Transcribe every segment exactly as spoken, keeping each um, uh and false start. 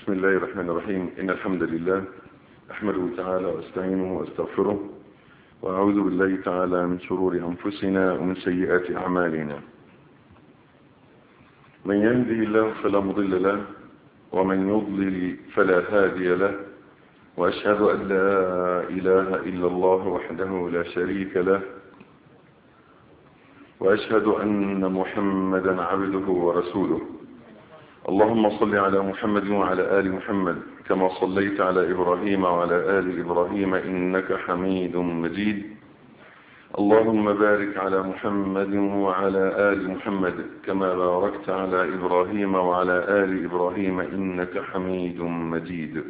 بسم الله الرحمن الرحيم. إن الحمد لله أحمده تعالى واستعينه واستغفره وأعوذ بالله تعالى من شرور أنفسنا ومن سيئات أعمالنا. من يهده الله فلا مضل له ومن يضلل فلا هادي له، وأشهد أن لا إله إلا الله وحده لا شريك له، وأشهد أن محمدا عبده ورسوله. اللهم صل على محمد وعلى آل محمد كما صليت على إبراهيم وعلى آل إبراهيم إنك حميد مجيد. اللهم بارك على محمد وعلى آل محمد كما باركت على إبراهيم وعلى آل إبراهيم إنك حميد مجيد.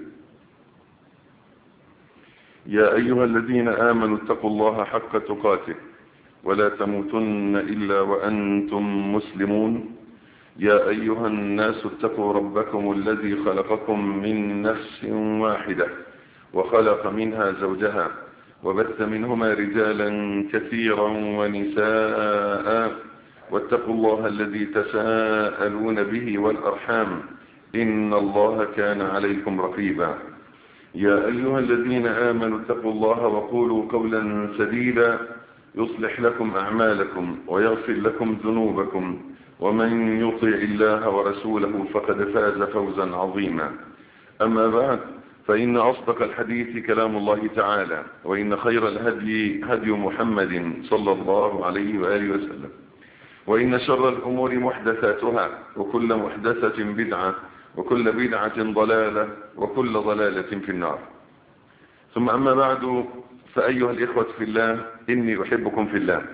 يا أيها الذين آمنوا اتقوا الله حق تقاته ولا تموتن إلا وأنتم مسلمون. يا أيها الناس اتقوا ربكم الذي خلقكم من نفس واحدة وخلق منها زوجها وبث منهما رجالا كثيرا ونساء، واتقوا الله الذي تساءلون به والأرحام إن الله كان عليكم رقيبا. يا أيها الذين آمنوا اتقوا الله وقولوا قولا سديدا يصلح لكم أعمالكم ويغفر لكم ذنوبكم، ومن يطع الله ورسوله فقد فاز فوزا عظيما. أما بعد، فإن أصدق الحديث كلام الله تعالى، وإن خير الهدي هدي محمد صلى الله عليه وآله وسلم، وإن شر الأمور محدثاتها، وكل محدثة بدعة، وكل بدعة ضلالة، وكل ضلالة في النار. ثم أما بعد، فأيها الإخوة في الله، إني أحبكم في الله.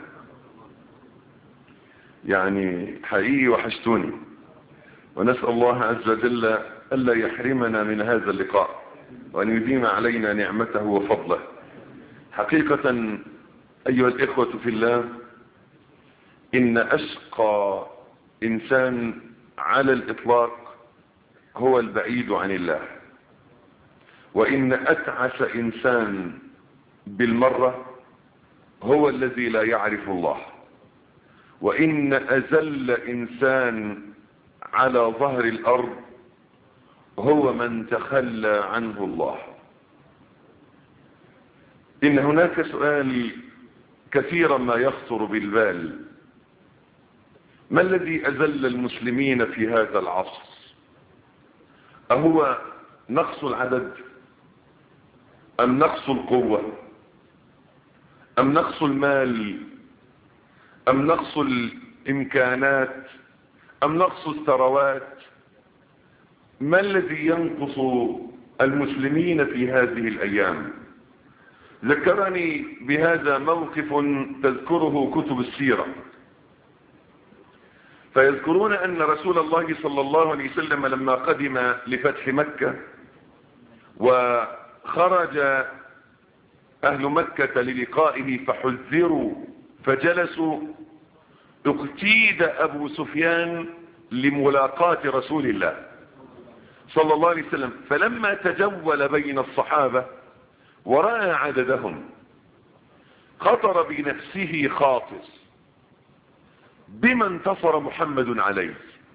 يعني حقيقي وحشتوني، ونسأل الله عز وجل ألا يحرمنا من هذا اللقاء، وأن يديم علينا نعمته وفضله. حقيقة أيها الإخوة في الله، إن أشقى إنسان على الإطلاق هو البعيد عن الله، وإن أتعس إنسان بالمرة هو الذي لا يعرف الله، وإن أذل إنسان على ظهر الأرض هو من تخلى عنه الله. إن هناك سؤال كثيرا ما يخطر بالبال: ما الذي أذل المسلمين في هذا العصر؟ أهو نقص العدد، أم نقص القوة، أم نقص المال، أم نقص الإمكانات، أم نقص الثروات؟ ما الذي ينقص المسلمين في هذه الأيام؟ ذكرني بهذا موقف تذكره كتب السيرة، فيذكرون أن رسول الله صلى الله عليه وسلم لما قدم لفتح مكة وخرج أهل مكة للقائه فحذروا فجلسوا، اقتيد أبو سفيان لملاقاة رسول الله صلى الله عليه وسلم، فلما تجول بين الصحابة ورأى عددهم خطر بنفسه خاطر: بما انتصر محمد عليه؟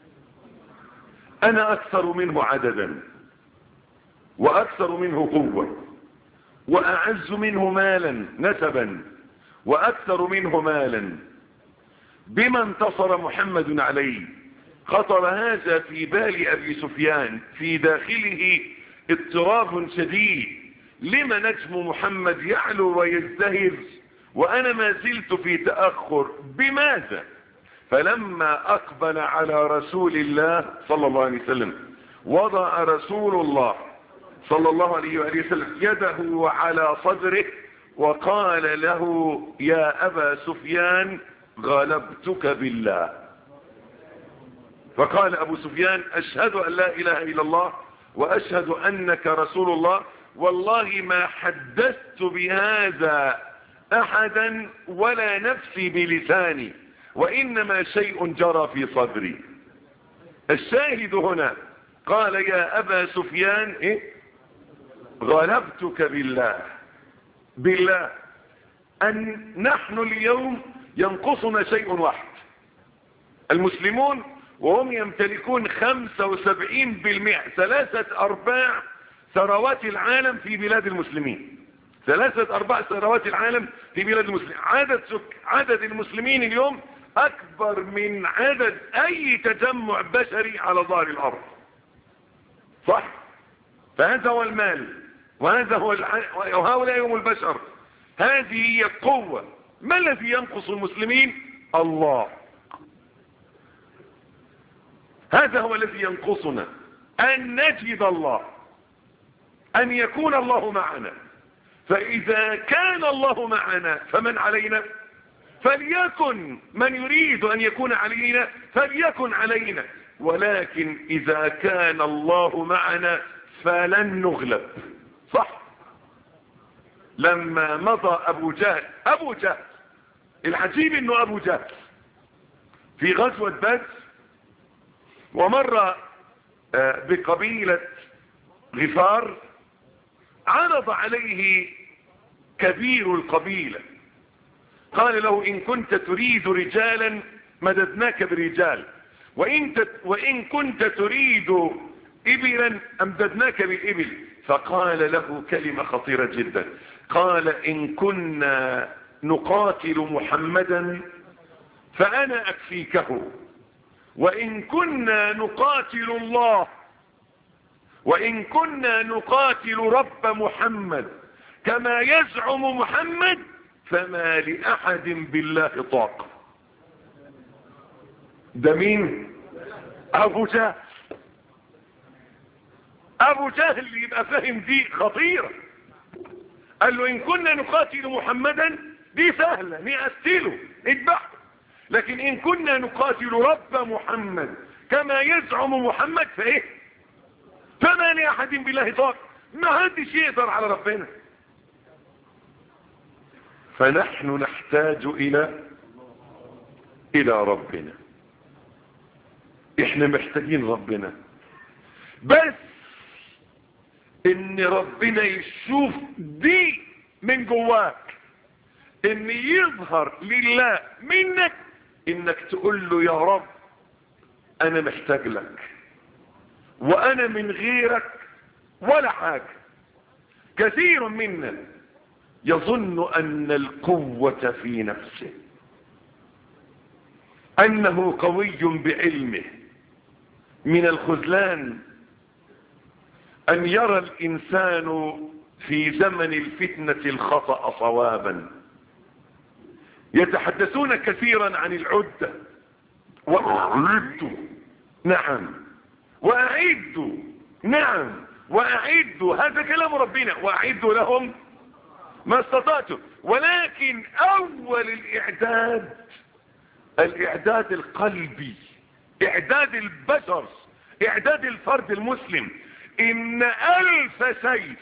أنا أكثر منه عددا، وأكثر منه قوة، وأعز منه مالا نسبا، وأكثر منه مالا. بما انتصر محمد عليه؟ خطر هذا في بال أبي سفيان، في داخله اضطراب شديد: لما نجم محمد يعلو ويزدهر وأنا ما زلت في تأخر؟ بماذا؟ فلما أقبل على رسول الله صلى الله عليه وسلم، وضع رسول الله صلى الله عليه وآله وسلم يده على صدره وقال له: يا أبا سفيان غلبتك بالله. فقال أبو سفيان: أشهد أن لا إله إلا الله وأشهد أنك رسول الله، والله ما حدثت بهذا أحدا ولا نفسي بلساني، وإنما شيء جرى في صدري. الشاهد هنا قال: يا أبا سفيان إيه؟ غلبتك بالله. بالله أن نحن اليوم ينقصنا شيء واحد، المسلمون وهم يمتلكون خمسة وسبعين بالمئة، ثلاثة ارباع ثروات العالم في بلاد المسلمين. ثلاثة ارباع ثروات العالم في بلاد المسلمين. عدد سك... عدد المسلمين اليوم اكبر من عدد اي تجمع بشري على ظهر الارض. صح؟ فهذا هو المال، وهذا هو الع... وهؤلاء هم البشر. هذه هي القوة. ما الذي ينقص المسلمين؟ الله. هذا هو الذي ينقصنا، ان نجد الله، ان يكون الله معنا. فاذا كان الله معنا فمن علينا؟ فليكن من يريد ان يكون علينا فليكن علينا. ولكن اذا كان الله معنا فلن نغلب. صح؟ لما مضى ابو جهل ابو جهل العجيب انه ابو جهل في غزوة بدر، ومر بقبيلة غفار، عرض عليه كبير القبيلة، قال له إن كنت تريد رجالا مددناك برجال، وإن, وإن كنت تريد إبلا أمددناك بالإبل. فقال له كلمة خطيرة جدا، قال إن كنا نقاتل محمدا فأنا أكفيكه، وإن كنا نقاتل الله، وإن كنا نقاتل رب محمد كما يزعم محمد فما لأحد بالله طاقة. ده مين؟ أبو جهل. أبو جهل يبقى فاهم دي خطيرة. قال له إن كنا نقاتل محمدا دي سهلة، نقتله نذبحه، لكن إن كنا نقاتل رب محمد كما يزعم محمد فإيه؟ فما لأحد بالله طاقة. ما حدش يقدر على ربنا. فنحن نحتاج إلى إلى ربنا. إحنا محتاجين ربنا، بس إن ربنا يشوف دي من جواك، إن يظهر لله منك إنك تقول له يا رب أنا محتاج لك، وأنا من غيرك ولا حاجة. كثير منا يظن أن القوة في نفسه، أنه قوي بعلمه. من الخذلان أن يرى الإنسان في زمن الفتنة الخطأ صوابا. يتحدثون كثيرا عن العدة، وأعدوا نعم، وأعدوا نعم، وأعدوا، هذا كلام ربنا، وأعدوا لهم ما استطعتم. ولكن أول الإعداد الإعداد القلبي، إعداد البشر، إعداد الفرد المسلم. إن ألف سيف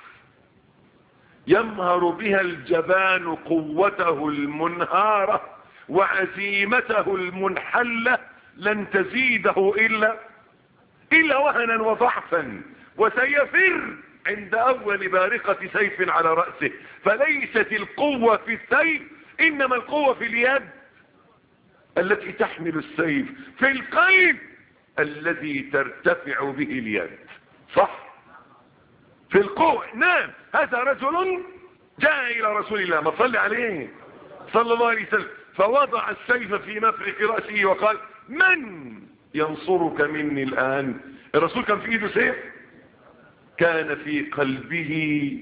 يمهر بها الجبان قوته المنهارة وعزيمته المنحلة لن تزيده إلا إلا وهنا وضعفا، وسيفر عند أول بارقة سيف على رأسه. فليست القوة في السيف، إنما القوة في اليد التي تحمل السيف، في القلب الذي ترتفع به اليد. صح؟ في القوة. نعم، هذا رجل جاء إلى رسول الله، ما صلى عليه صلى الله عليه وسلم، فوضع السيف في مفرق رأسه وقال من ينصرك مني الآن؟ الرسول كان في ايده سيف، كان في قلبه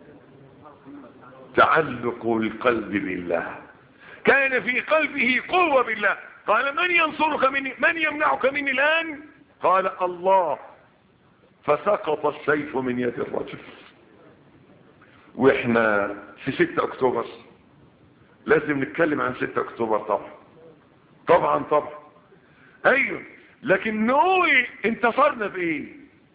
تعلق القلب بالله، كان في قلبه قوة بالله. قال من ينصرك مني؟ من يمنعك مني الآن؟ قال الله. فسقط السيف من يد الرجل. واحنا في ستة اكتوبر لازم نتكلم عن ستة اكتوبر. طبعا طبعا طبعا ايوه، لكن نقول انتصرنا بايه؟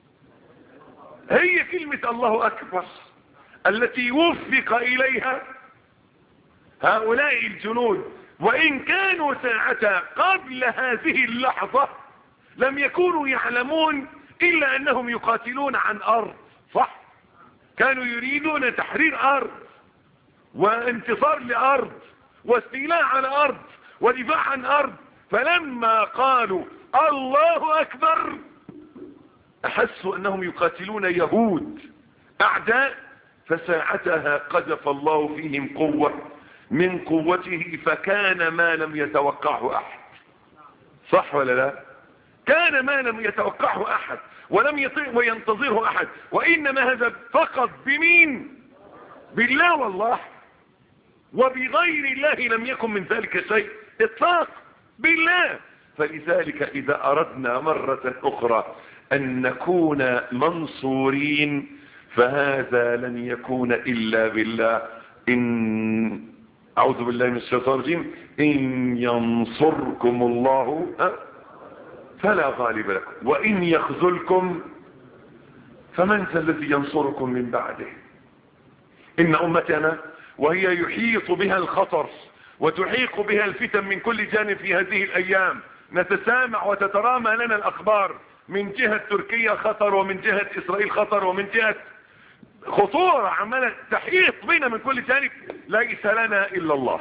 هي كلمة الله اكبر التي وفق اليها هؤلاء الجنود. وان كانوا ساعة قبل هذه اللحظة لم يكونوا يعلمون الا انهم يقاتلون عن ارض. صح؟ كانوا يريدون تحرير ارض وانتصار لارض واستيلاء على ارض ودفاع عن ارض. فلما قالوا الله اكبر، احسوا انهم يقاتلون يهود اعداء، فساعتها قذف الله فيهم قوة من قوته، فكان ما لم يتوقعه احد. صح ولا لا؟ كان ما لم يتوقعه احد ولم يطيق وينتظره احد، وانما هذا فقط بمين؟ بالله والله، وبغير الله لم يكن من ذلك شيء اطلاق، بالله. فلذلك اذا اردنا مرة اخرى ان نكون منصورين فهذا لن يكون الا بالله. ان اعوذ بالله من الشيطان الرجيم، ان ينصركم الله فلا غالب لكم وان يخذلكم فمن ذا الذي ينصركم من بعده. ان امتنا وهي يحيط بها الخطر وتحيق بها الفتن من كل جانب في هذه الايام، نتسامع وتترامى لنا الاخبار من جهة تركيا خطر، ومن جهة اسرائيل خطر، ومن جهة خطورة عمالة تحيط بنا من كل جانب. ليس لنا الا الله،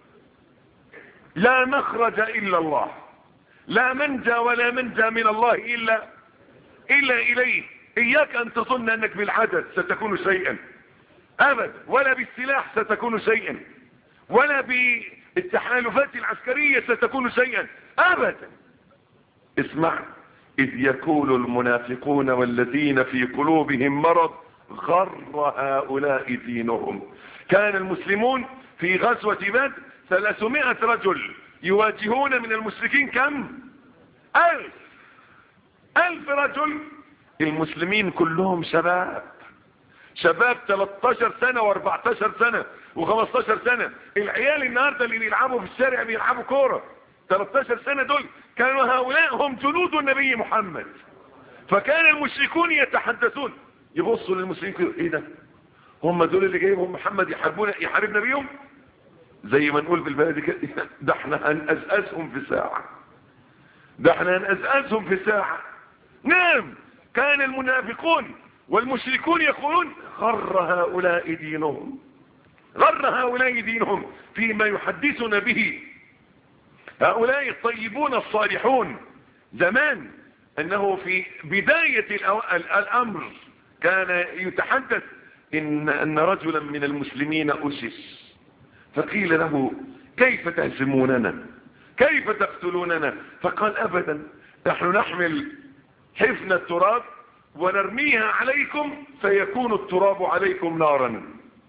لا مخرج الا الله، لا منجى ولا منجى من الله الا الا اليه. اياك ان تظن انك بالعدد ستكون شيئا ابدا، ولا بالسلاح ستكون شيئا، ولا بالتحالفات العسكرية ستكون شيئا ابدا. اسمع، اذ يقول المنافقون والذين في قلوبهم مرض غر هؤلاء دينهم. كان المسلمون في غزوة بدر ثلاثمائة رجل يواجهون من المشركين كم؟ الف الف رجل. المسلمين كلهم شباب، شباب ثلاثة عشر سنة واربعة عشر سنة وخمسة عشر سنة. العيال النهاردة اللي بيلعبوا في الشارع بيلعبوا كورة ثلاثة عشر سنة، دول كانوا هؤلاء هم جنود النبي محمد. فكان المشركون يتحدثون، يبصوا للمسلمين كده، ايه ده؟ هم دول اللي جايبهم محمد يحاربون يحاربنا بيهم؟ زي ما نقول بالبلدي كده، ده احنا هنأزأزهم في ساعة، ده احنا هنأزأزهم في ساعة. نعم، كان المنافقون والمشركون يقولون غر هؤلاء دينهم، غر هؤلاء دينهم، فيما يحدثنا به هؤلاء الطيبون الصالحون زمان، انه في بداية الامر كان يتحدث ان ان رجلا من المسلمين اسس، فقيل له كيف تهزموننا، كيف تقتلوننا؟ فقال ابدا، نحن نحمل حفن التراب ونرميها عليكم فيكون التراب عليكم نارا.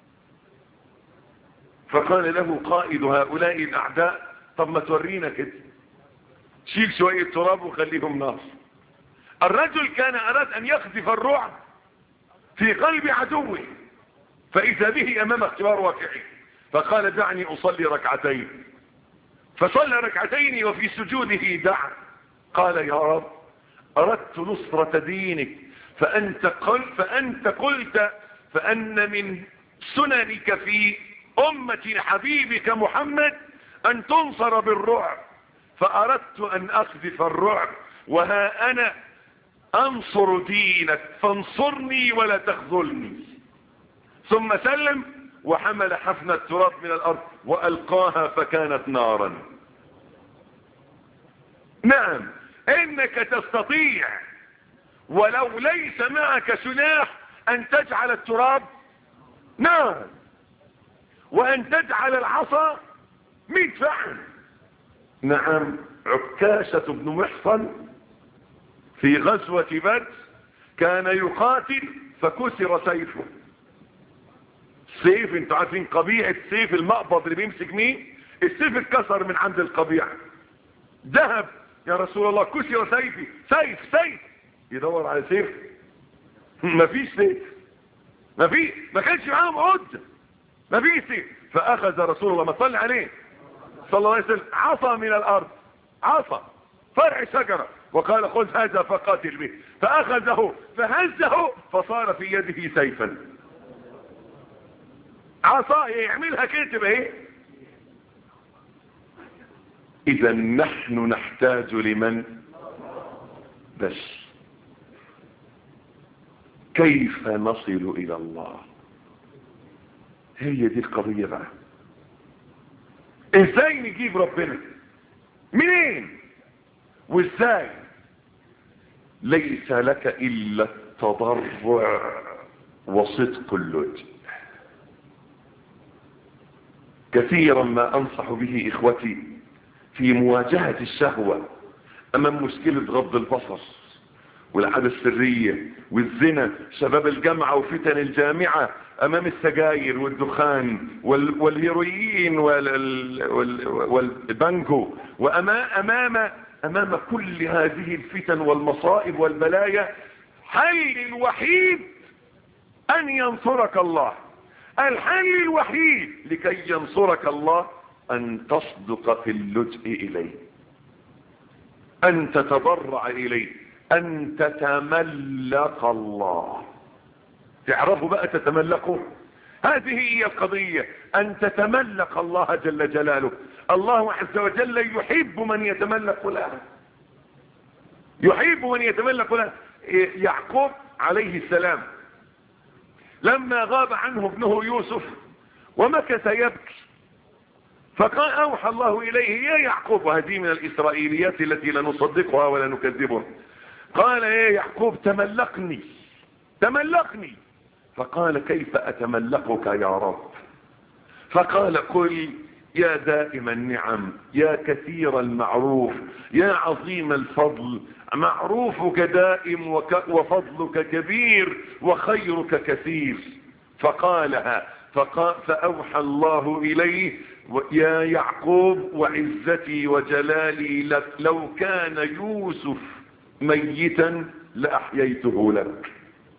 فقال له قائد هؤلاء الاعداء طب ما تورينا كده، شيل شوية تراب وخليهم نار. الرجل كان اراد ان يقذف الرعب في قلب عدوه، فاذا به امام اختبار واقعي، فقال دعني اصلي ركعتين. فصلى ركعتين وفي سجوده دعا، قال يا رب اردت نصرة دينك، فانت قل فانت قلت فان من سننك في امة حبيبك محمد ان تنصر بالرعب، فاردت ان اقذف الرعب، وها انا انصر دينك فانصرني ولا تخذلني. ثم سلم وحمل حفنة التراب من الارض والقاها فكانت نارا. نعم، انك تستطيع ولو ليس معك سلاح ان تجعل التراب نار، وان تجعل العصا مدفعا. نعم، عكاشة بن محصن في غزوة بدر كان يقاتل فكسر سيفه. سيف، انتوا عارفين قبيعة سيف المقبض اللي بيمسك مين؟ السيف اتكسر من عند القبيعة. ذهب يا رسول الله كسر سيفي، سيف سيف، يدور على سيف مفيش سيف، مفيش، ما كانش معاهم عدة، مفيش سيف. فاخذ رسول الله ما صلى عليه صلى الله عليه وسلم عصا من الارض، عصا فرع شجرة، وقال خذ هذا فقاتل به، فاخذه فهزه فصار في يده سيفا. عصا يعملها كده تبقى ايه؟ اذا نحن نحتاج لمن؟ بس كيف نصل الى الله؟ هي دي القضية بقى. ازاي نجيب ربنا؟ منين؟ وازاي؟ ليس لك الا التضرع وصدق اللجأ. كثيرا ما انصح به اخوتي في مواجهة الشهوة امام مشكلة غض البصر والعادة السرية والزنا، شباب الجامعة وفتن الجامعة امام السجاير والدخان وال... والهيروين وال... وال... والبانجو، وامام امام امام كل هذه الفتن والمصائب والبلايا، حل الوحيد ان ينصرك الله. الحل الوحيد لكي ينصرك الله ان تصدق في اللجأ اليه، ان تتضرع اليه، ان تتملق الله. تعرفوا بقى تتملقوا؟ هذه هي القضية، ان تتملق الله جل جلاله. الله عز وجل يحب من يتملق له، يحب من يتملق له. يعقوب عليه السلام لما غاب عنه ابنه يوسف ومكث يبكي، فقال اوحى الله اليه يا يعقوب، وهذه من الاسرائيليات التي لا نصدقها ولا نكذبها، قال يا يعقوب تملقني تملقني. فقال كيف اتملقك يا رب؟ فقال قل يا دائم النعم، يا كثير المعروف، يا عظيم الفضل، معروفك دائم وفضلك كبير وخيرك كثير. فقالها فقال فأوحى الله إليه يا يعقوب وعزتي وجلالي لك لو كان يوسف ميتا لأحييته لك.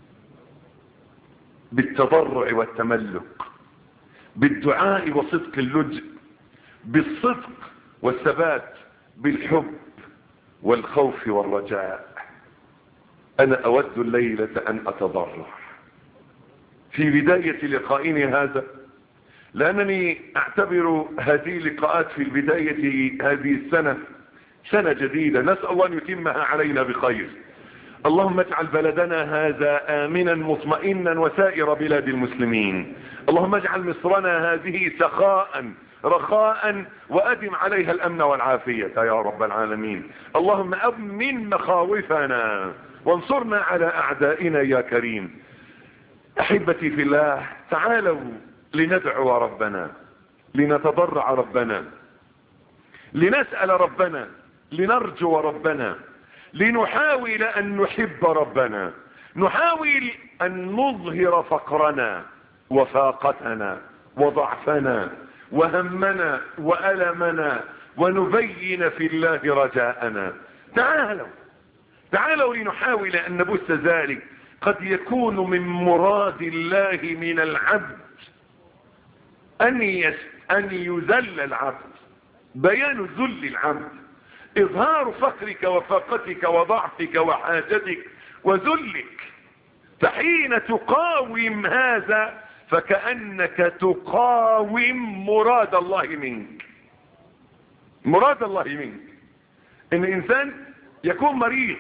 بالتضرع والتملق، بالدعاء وصدق اللجأ، بالصدق والثبات، بالحب والخوف والرجاء. أنا أود الليلة أن أتضرع في بداية لقائنا هذا، لأنني أعتبر هذه اللقاءات في البداية هذه السنة سنة جديدة، نسأل الله أن يتمها علينا بخير. اللهم اجعل بلدنا هذا آمنا مطمئنا وسائر بلاد المسلمين. اللهم اجعل مصرنا هذه سخاء رخاء وأدم عليها الأمن والعافية يا رب العالمين. اللهم أمن مخاوفنا وانصرنا على أعدائنا يا كريم. أحبتي في الله، تعالوا لندعو ربنا، لنتضرع ربنا، لنسأل ربنا، لنرجو ربنا، لنحاول أن نحب ربنا، نحاول أن نظهر فقرنا وفاقتنا وضعفنا وهمنا وألمنا، ونبين في الله رجاءنا. تعالوا تعالوا لنحاول أن نبث ذلك. قد يكون من مراد الله من العبد أن, يس أن يذل العبد، بيان ذل العبد، إظهار فقرك وفاقتك وضعفك وحاجتك وذلك. فحين تقاوم هذا فكأنك تقاوم مراد الله منك. مراد الله منك إن إنسان يكون مريض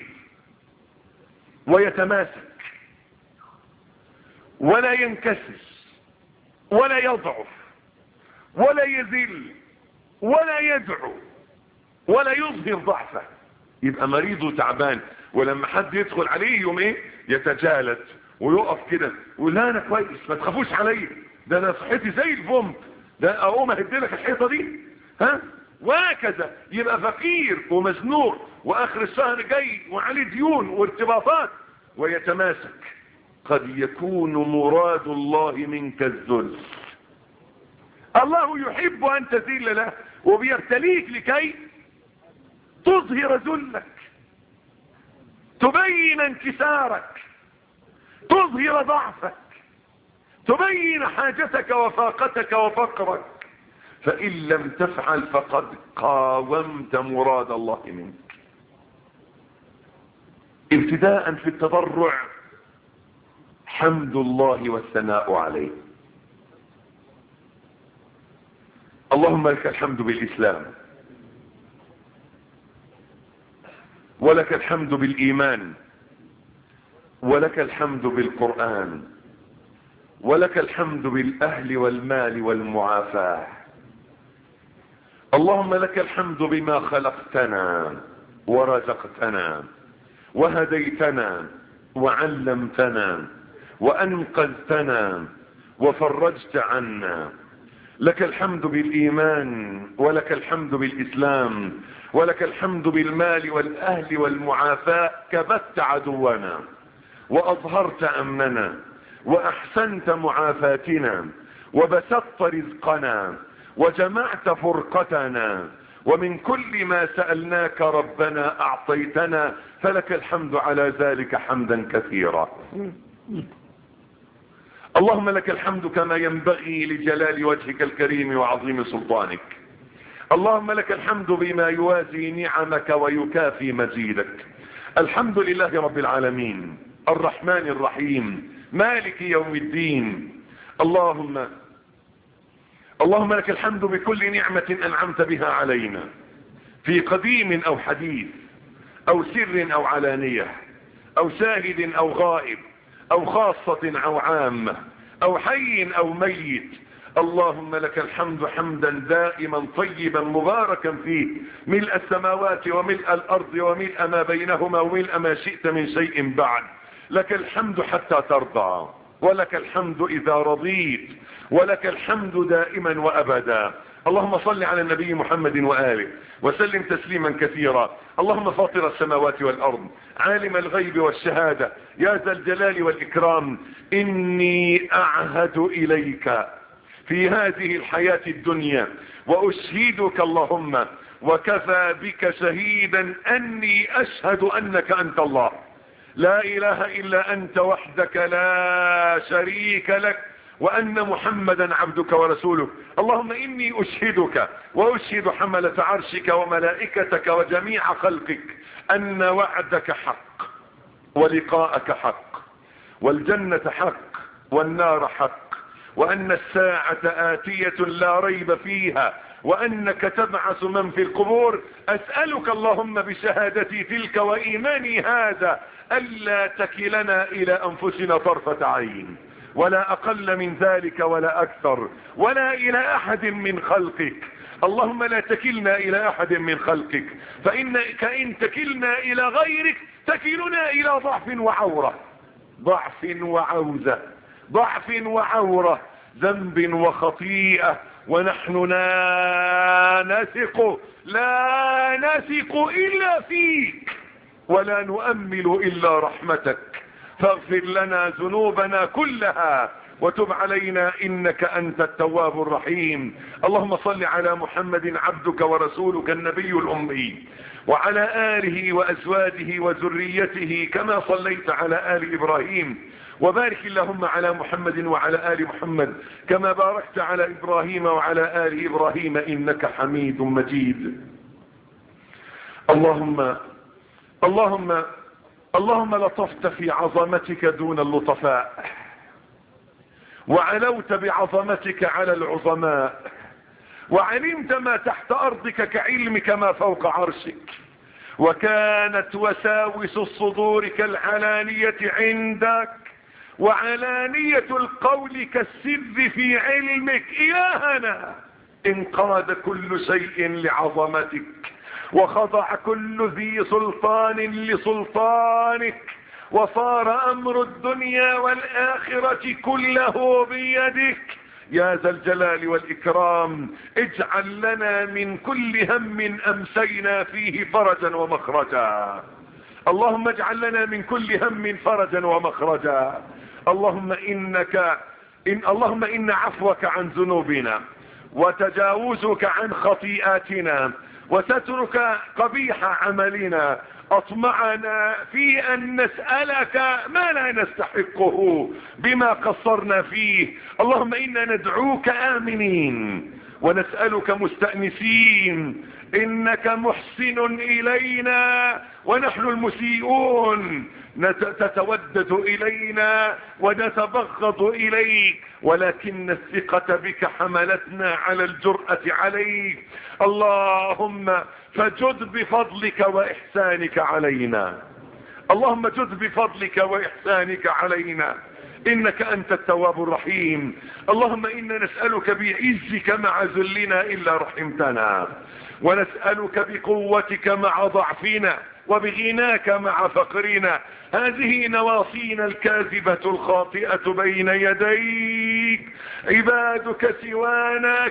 ويتماسك ولا ينكسر ولا يضعف ولا يذل ولا يدعو ولا يظهر ضعفه، يبقى مريض وتعبان، ولما حد يدخل عليه يوم ايه يتجالد ويقف كده ويقول لا انا كويس ما تخافوش عليا، ده انا صحتي زي البومب، ده اقوم اهدلك الحيطه دي ها، وهكذا. يبقى فقير ومزنوق واخر الشهر جاي وعليه ديون وارتباطات ويتماسك. قد يكون مراد الله منك الذل. الله يحب ان تذل له وبيبتليك لكي تظهر ذلك، تبين انكسارك، تظهر ضعفك، تبين حاجتك وفاقتك وفقرك. فإن لم تفعل فقد قاومت مراد الله منك. ابتداء في التضرع حمد الله والثناء عليه. اللهم لك الحمد بالإسلام، ولك الحمد بالإيمان، ولك الحمد بالقرآن، ولك الحمد بالأهل والمال والمعافاة. اللهم لك الحمد بما خلقتنا ورزقتنا وهديتنا وعلمتنا وأنقذتنا وفرجت عنا. لك الحمد بالإيمان، ولك الحمد بالإسلام، ولك الحمد بالمال والأهل والمعافاة. كبت عدونا وأظهرت أمننا وأحسنت معافاتنا وبسطت رزقنا وجمعت فرقتنا، ومن كل ما سألناك ربنا أعطيتنا، فلك الحمد على ذلك حمدا كثيرا. اللهم لك الحمد كما ينبغي لجلال وجهك الكريم وعظيم سلطانك. اللهم لك الحمد بما يوازي نعمك ويكافي مزيدك. الحمد لله رب العالمين الرحمن الرحيم مالك يوم الدين. اللهم اللهم لك الحمد بكل نعمة أنعمت بها علينا، في قديم أو حديث أو سر أو علانية أو شاهد أو غائب أو خاصة أو عامة أو حي أو ميت. اللهم لك الحمد حمدا دائما طيبا مباركا فيه، ملء السماوات وملء الأرض وملء ما بينهما وملء ما شئت من شيء بعد. لك الحمد حتى ترضى، ولك الحمد إذا رضيت، ولك الحمد دائما وأبدا. اللهم صل على النبي محمد وآله وسلم تسليما كثيرا. اللهم فاطر السماوات والأرض، عالم الغيب والشهادة، يا ذا الجلال والإكرام، إني أعهد إليك في هذه الحياة الدنيا وأشهدك اللهم وكفى بك شهيدا أني أشهد أنك أنت الله، لا إله إلا أنت وحدك لا شريك لك، وأن محمدا عبدك ورسولك. اللهم إني أشهدك وأشهد حملة عرشك وملائكتك وجميع خلقك أن وعدك حق ولقاءك حق والجنة حق والنار حق، وأن الساعة آتية لا ريب فيها، وأنك تبعث من في القبور. أسألك اللهم بشهادتي تلك وإيماني هذا ألا تكلنا إلى أنفسنا طرفة عين، ولا أقل من ذلك ولا أكثر، ولا إلى أحد من خلقك. اللهم لا تكلنا إلى أحد من خلقك، فإنك إن تكلنا إلى غيرك تكلنا إلى ضعف وعورة، ضعف وعوزة، ضعف وعورة، ذنب وخطيئة، ونحن لا نثق لا نثق إلا فيك، ولا نؤمل إلا رحمتك. فاغفر لنا ذنوبنا كلها وتب علينا إنك أنت التواب الرحيم. اللهم صل على محمد عبدك ورسولك النبي الأمي، وعلى آله وأزواجه وذريته كما صليت على آل إبراهيم، وبارك اللهم على محمد وعلى آل محمد كما باركت على إبراهيم وعلى آل إبراهيم إنك حميد مجيد. اللهم اللهم اللهم لطفت في عظمتك دون اللطفاء، وعلوت بعظمتك على العظماء، وعلمت ما تحت أرضك كعلمك ما فوق عرشك، وكانت وساوس الصدور كالعلانية عندك، وعلانية القول كالسر في علمك. إلهنا انقاد كل شيء لعظمتك، وخضع كل ذي سلطان لسلطانك، وصار أمر الدنيا والآخرة كله بيدك يا ذا الجلال والإكرام. اجعل لنا من كل هم أمسينا فيه فرجا ومخرجا. اللهم اجعل لنا من كل هم فرجا ومخرجا. اللهم إنك إن اللهم إن عفوك عن ذنوبنا وتجاوزك عن خطيئاتنا وسترك قبيح عملنا أطمعنا في أن نسألك ما لا نستحقه بما قصرنا فيه. اللهم إنا ندعوك آمنين ونسألك مستأنسين، إنك محسن إلينا ونحن المسيئون، تتودد إلينا ونتبغض إليك، ولكن الثقة بك حملتنا على الجرأة عليك. اللهم فجد بفضلك وإحسانك علينا، اللهم جد بفضلك وإحسانك علينا، إنك أنت التواب الرحيم. اللهم إنا نسألك بعزك مع ذلنا إلا رحمتنا، ونسألك بقوتك مع ضعفنا وبغناك مع فقرنا هذه نواصينا الكاذبة الخاطئة بين يديك. عبادك سوانا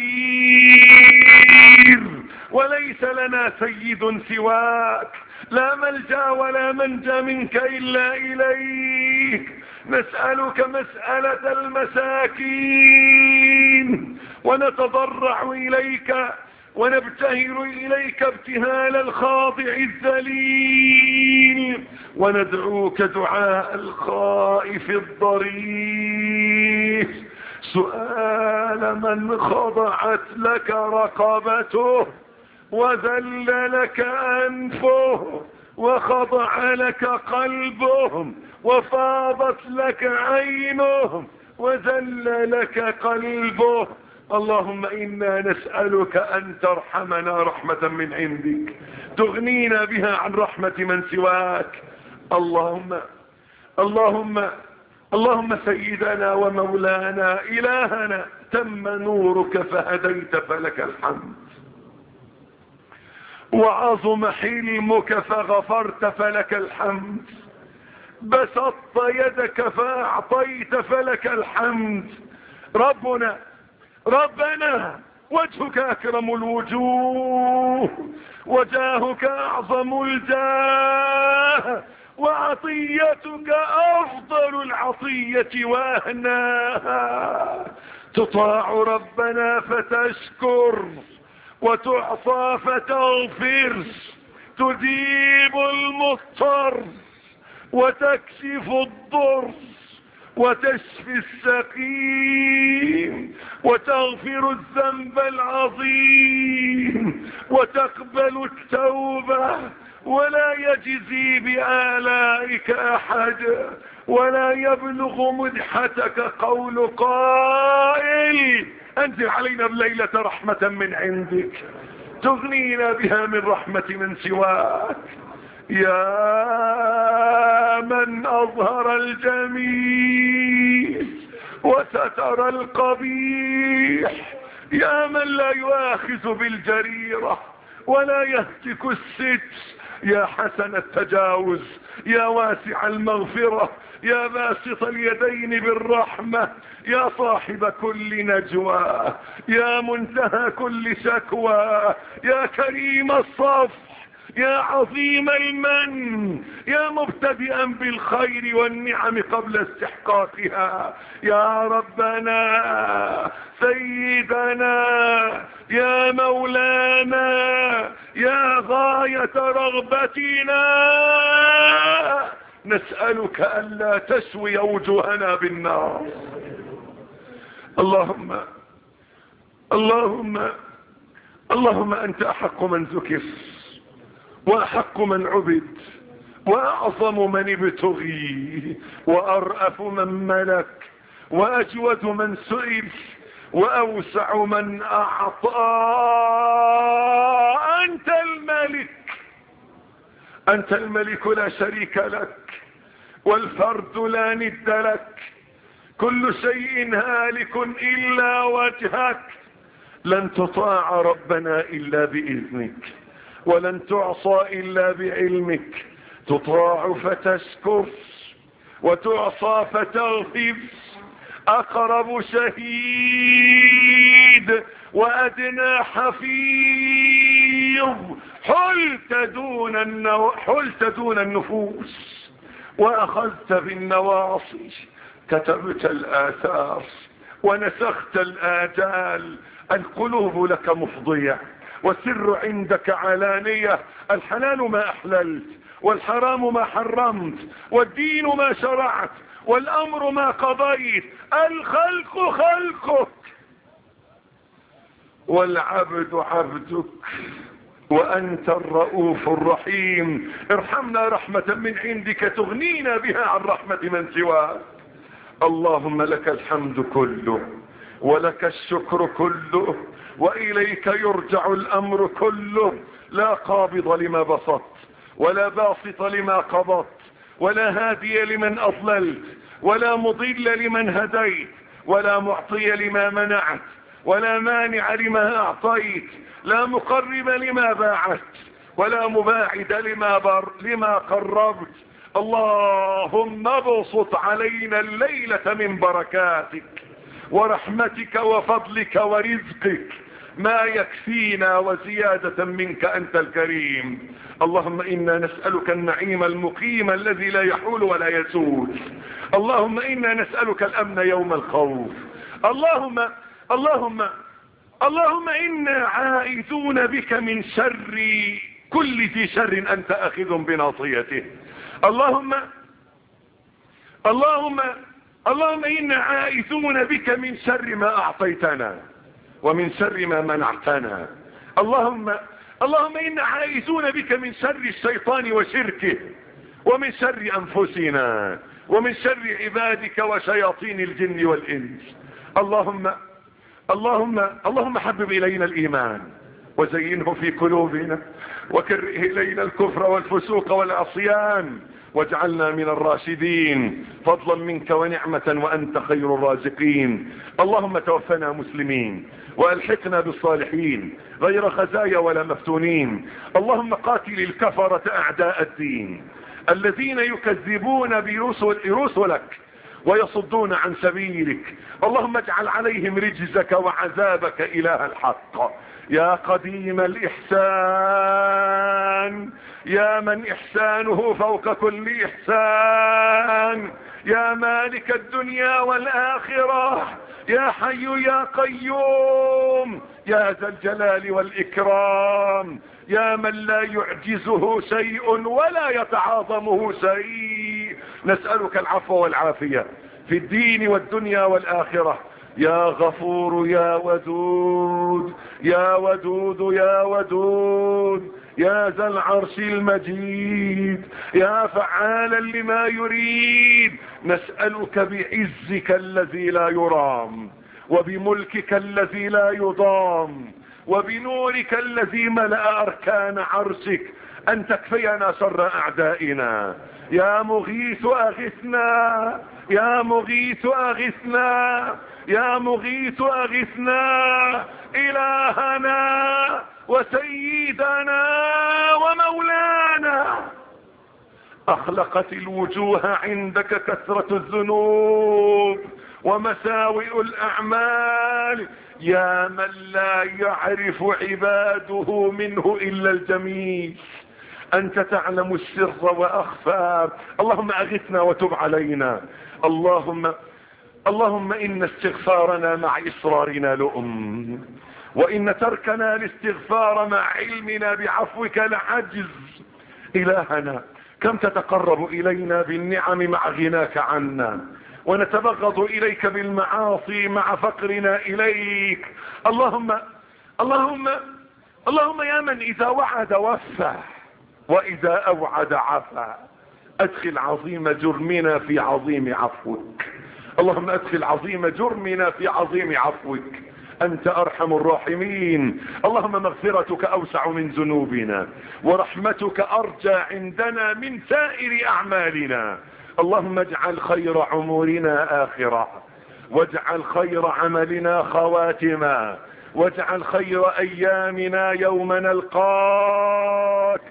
كثير وليس لنا سيد سواك، لا ملجأ ولا منجى منك إلا إليك. نسألك مسألة المساكين ونتضرع إليك ونبتهل إليك ابتهال الخاضع الذليل، وندعوك دعاء الخائف الضرير، سؤال من خضعت لك رقبته وذل لك أنفه وخضع لك قلبه وفاضت لك عينه وذل لك قلبه. اللهم إنا نسألك أن ترحمنا رحمة من عندك تغنينا بها عن رحمة من سواك. اللهم اللهم اللهم سيدنا ومولانا إلهنا تم نورك فهديت فلك الحمد، وعظم حلمك فغفرت فلك الحمد، بسطت يدك فأعطيت فلك الحمد. ربنا ربنا وجهك أكرم الوجوه وجاهك أعظم الجاه وعطيتك أفضل العطية وأهناها. تطاع ربنا فتشكر وتعصى فتغفر، تجيب المضطر وتكشف الضر وتشفي السقيم وتغفر الذنب العظيم وتقبل التوبة، ولا يجزي بآلائك أحد ولا يبلغ مدحتك قول قائل. أنزل علينا الليلة رحمة من عندك تغنينا بها من رحمة من سواك. يا من أظهر الجميل وستر القبيح، يا من لا يؤاخذ بالجريرة ولا يهتك الستر، يا حسن التجاوز، يا واسع المغفرة، يا باسط اليدين بالرحمة، يا صاحب كل نجوى، يا منتهى كل شكوى، يا كريم الصفح، يا عظيم المن، يا مبتدئا بالخير والنعم قبل استحقاقها، يا ربنا سيدنا يا مولانا يا غاية رغبتنا، نسألك ألا تسوي وجوهنا بالنار. اللهم اللهم اللهم أنت أحق من ذكر وأحق من عبد وأعظم من ابتغي وأرأف من ملك وأجود من سئل وأوسع من أعطى. أنت الملك، أنت الملك لا شريك لك والفرد لا ند لك، كل شيء هالك إلا وجهك. لن تطاع ربنا إلا بإذنك ولن تعصى إلا بعلمك، تطاع فتشكر وتعصى فتغفر. أقرب شهيد وأدنى حفيظ، حلت دون النو... حلت دون النفوس وأخذت بالنواصي، كتبت الآثار ونسخت الآجال. القلوب لك مفضية والسر عندك علانية، الحلال ما أحللت والحرام ما حرمت والدين ما شرعت والأمر ما قضيت، الخلق خلقك والعبد عبدك وأنت الرؤوف الرحيم. ارحمنا رحمة من عندك تغنينا بها عن رحمة من سواك. اللهم لك الحمد كله ولك الشكر كله وإليك يرجع الأمر كله، لا قابض لما بسطت ولا باسط لما قبضت ولا هادي لمن أضللت ولا مضل لمن هديت ولا معطي لما منعت ولا مانع لما أعطيت. لا مقرب لما باعت ولا مباعد لما بر لما قربت. اللهم ابسط علينا الليلة من بركاتك ورحمتك وفضلك ورزقك ما يكفينا وزيادة منك أنت الكريم. اللهم إنا نسألك النعيم المقيم الذي لا يحول ولا يزول. اللهم إنا نسألك الأمن يوم الخوف. اللهم اللهم اللهم إنا عائذون بك من شر كل ذي شر أنت أخذ بناصيته. اللهم اللهم اللهم إنا عائذون بك من شر ما أعطيتنا ومن شر ما منعتنا. اللهم اللهم إنا عائذون بك من شر الشيطان وشركه ومن شر أنفسنا ومن شر عبادك وشياطين الجن والإنس. اللهم اللهم اللهم حبب إلينا الإيمان وزينه في قلوبنا وكره إلينا الكفر والفسوق والعصيان واجعلنا من الراشدين فضلا منك ونعمة وأنت خير الرازقين. اللهم توفنا مسلمين وألحقنا بالصالحين غير خزايا ولا مفتونين. اللهم قاتل الكفرة أعداء الدين الذين يكذبون برسل رسلك ويصدون عن سبيلك. اللهم اجعل عليهم رجزك وعذابك إله الحق يا قديم الإحسان يا من إحسانه فوق كل إحسان يا مالك الدنيا والآخرة يا حي يا قيوم يا ذا الجلال والإكرام يا من لا يعجزه شيء ولا يتعاظمه شيء. نسألك العفو والعافية في الدين والدنيا والآخرة يا غفور يا ودود يا ودود يا ودود يا ذا العرش المجيد يا فعالا لما يريد. نسألك بعزك الذي لا يرام وبملكك الذي لا يضام وبنورك الذي ملأ أركان عرشك أن تكفينا شر أعدائنا. يا مغيث أغثنا يا مغيث أغثنا يا مغيث أغثنا إلهنا وسيدنا ومولانا. أخلقت الوجوه عندك كثرة الذنوب ومساوئ الأعمال يا من لا يعرف عباده منه إلا الجميل. أنت تعلم السر وأخفى. اللهم أغثنا وتب علينا. اللهم اللهم إن استغفارنا مع إصرارنا لؤم وإن تركنا الاستغفار مع علمنا بعفوك لعجز. إلهنا كم تتقرب إلينا بالنعم مع غناك عنا ونتبغض إليك بالمعاصي مع فقرنا إليك. اللهم اللهم اللهم يا من إذا وعد وفى وإذا أوعد عفا أدخل عظيم جرمنا في عظيم عفوك. اللهم أدخل عظيم جرمنا في عظيم عفوك أنت أرحم الراحمين. اللهم مغفرتك أوسع من ذنوبنا ورحمتك أرجى عندنا من سائر أعمالنا. اللهم اجعل خير عمرنا آخرة واجعل خير عملنا خواتما واجعل خير أيامنا يوم نلقاك.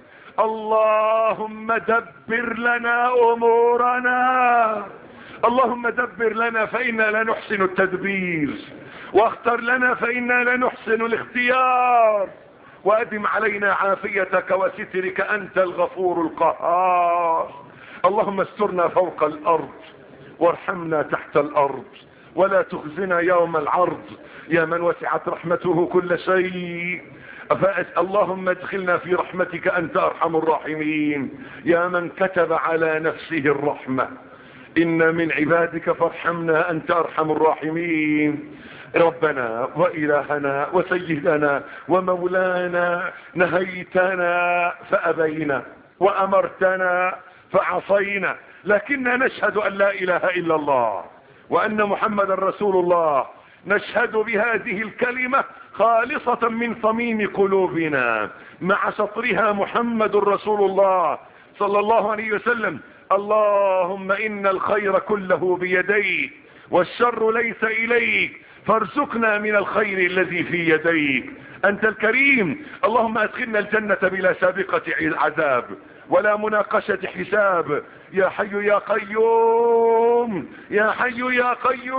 اللهم دبر لنا أمورنا. اللهم دبر لنا فإنا لا نحسن التدبير واختر لنا فإنا لا نحسن الاختيار وأدم علينا عافيتك وسترك أنت الغفور القهار. اللهم استرنا فوق الأرض وارحمنا تحت الأرض ولا تخزنا يوم العرض يا من وسعت رحمته كل شيء. اللهم ادخلنا في رحمتك أنت أرحم الراحمين يا من كتب على نفسه الرحمة. إن من عبادك فارحمنا أنت أرحم الراحمين. ربنا وإلهنا وسيدنا ومولانا نهيتنا فأبينا وأمرتنا فعصينا لكننا نشهد أن لا إله إلا الله وأن محمد رسول الله. نشهد بهذه الكلمة خالصة من صميم قلوبنا مع سطرها محمد رسول الله صلى الله عليه وسلم. اللهم إن الخير كله بيديك والشر ليس إليك فارزقنا من الخير الذي في يديك. أنت الكريم. اللهم أدخلنا الجنة بلا سابقة عذاب ولا مناقشة حساب. يا حي يا قيوم، يا حي يا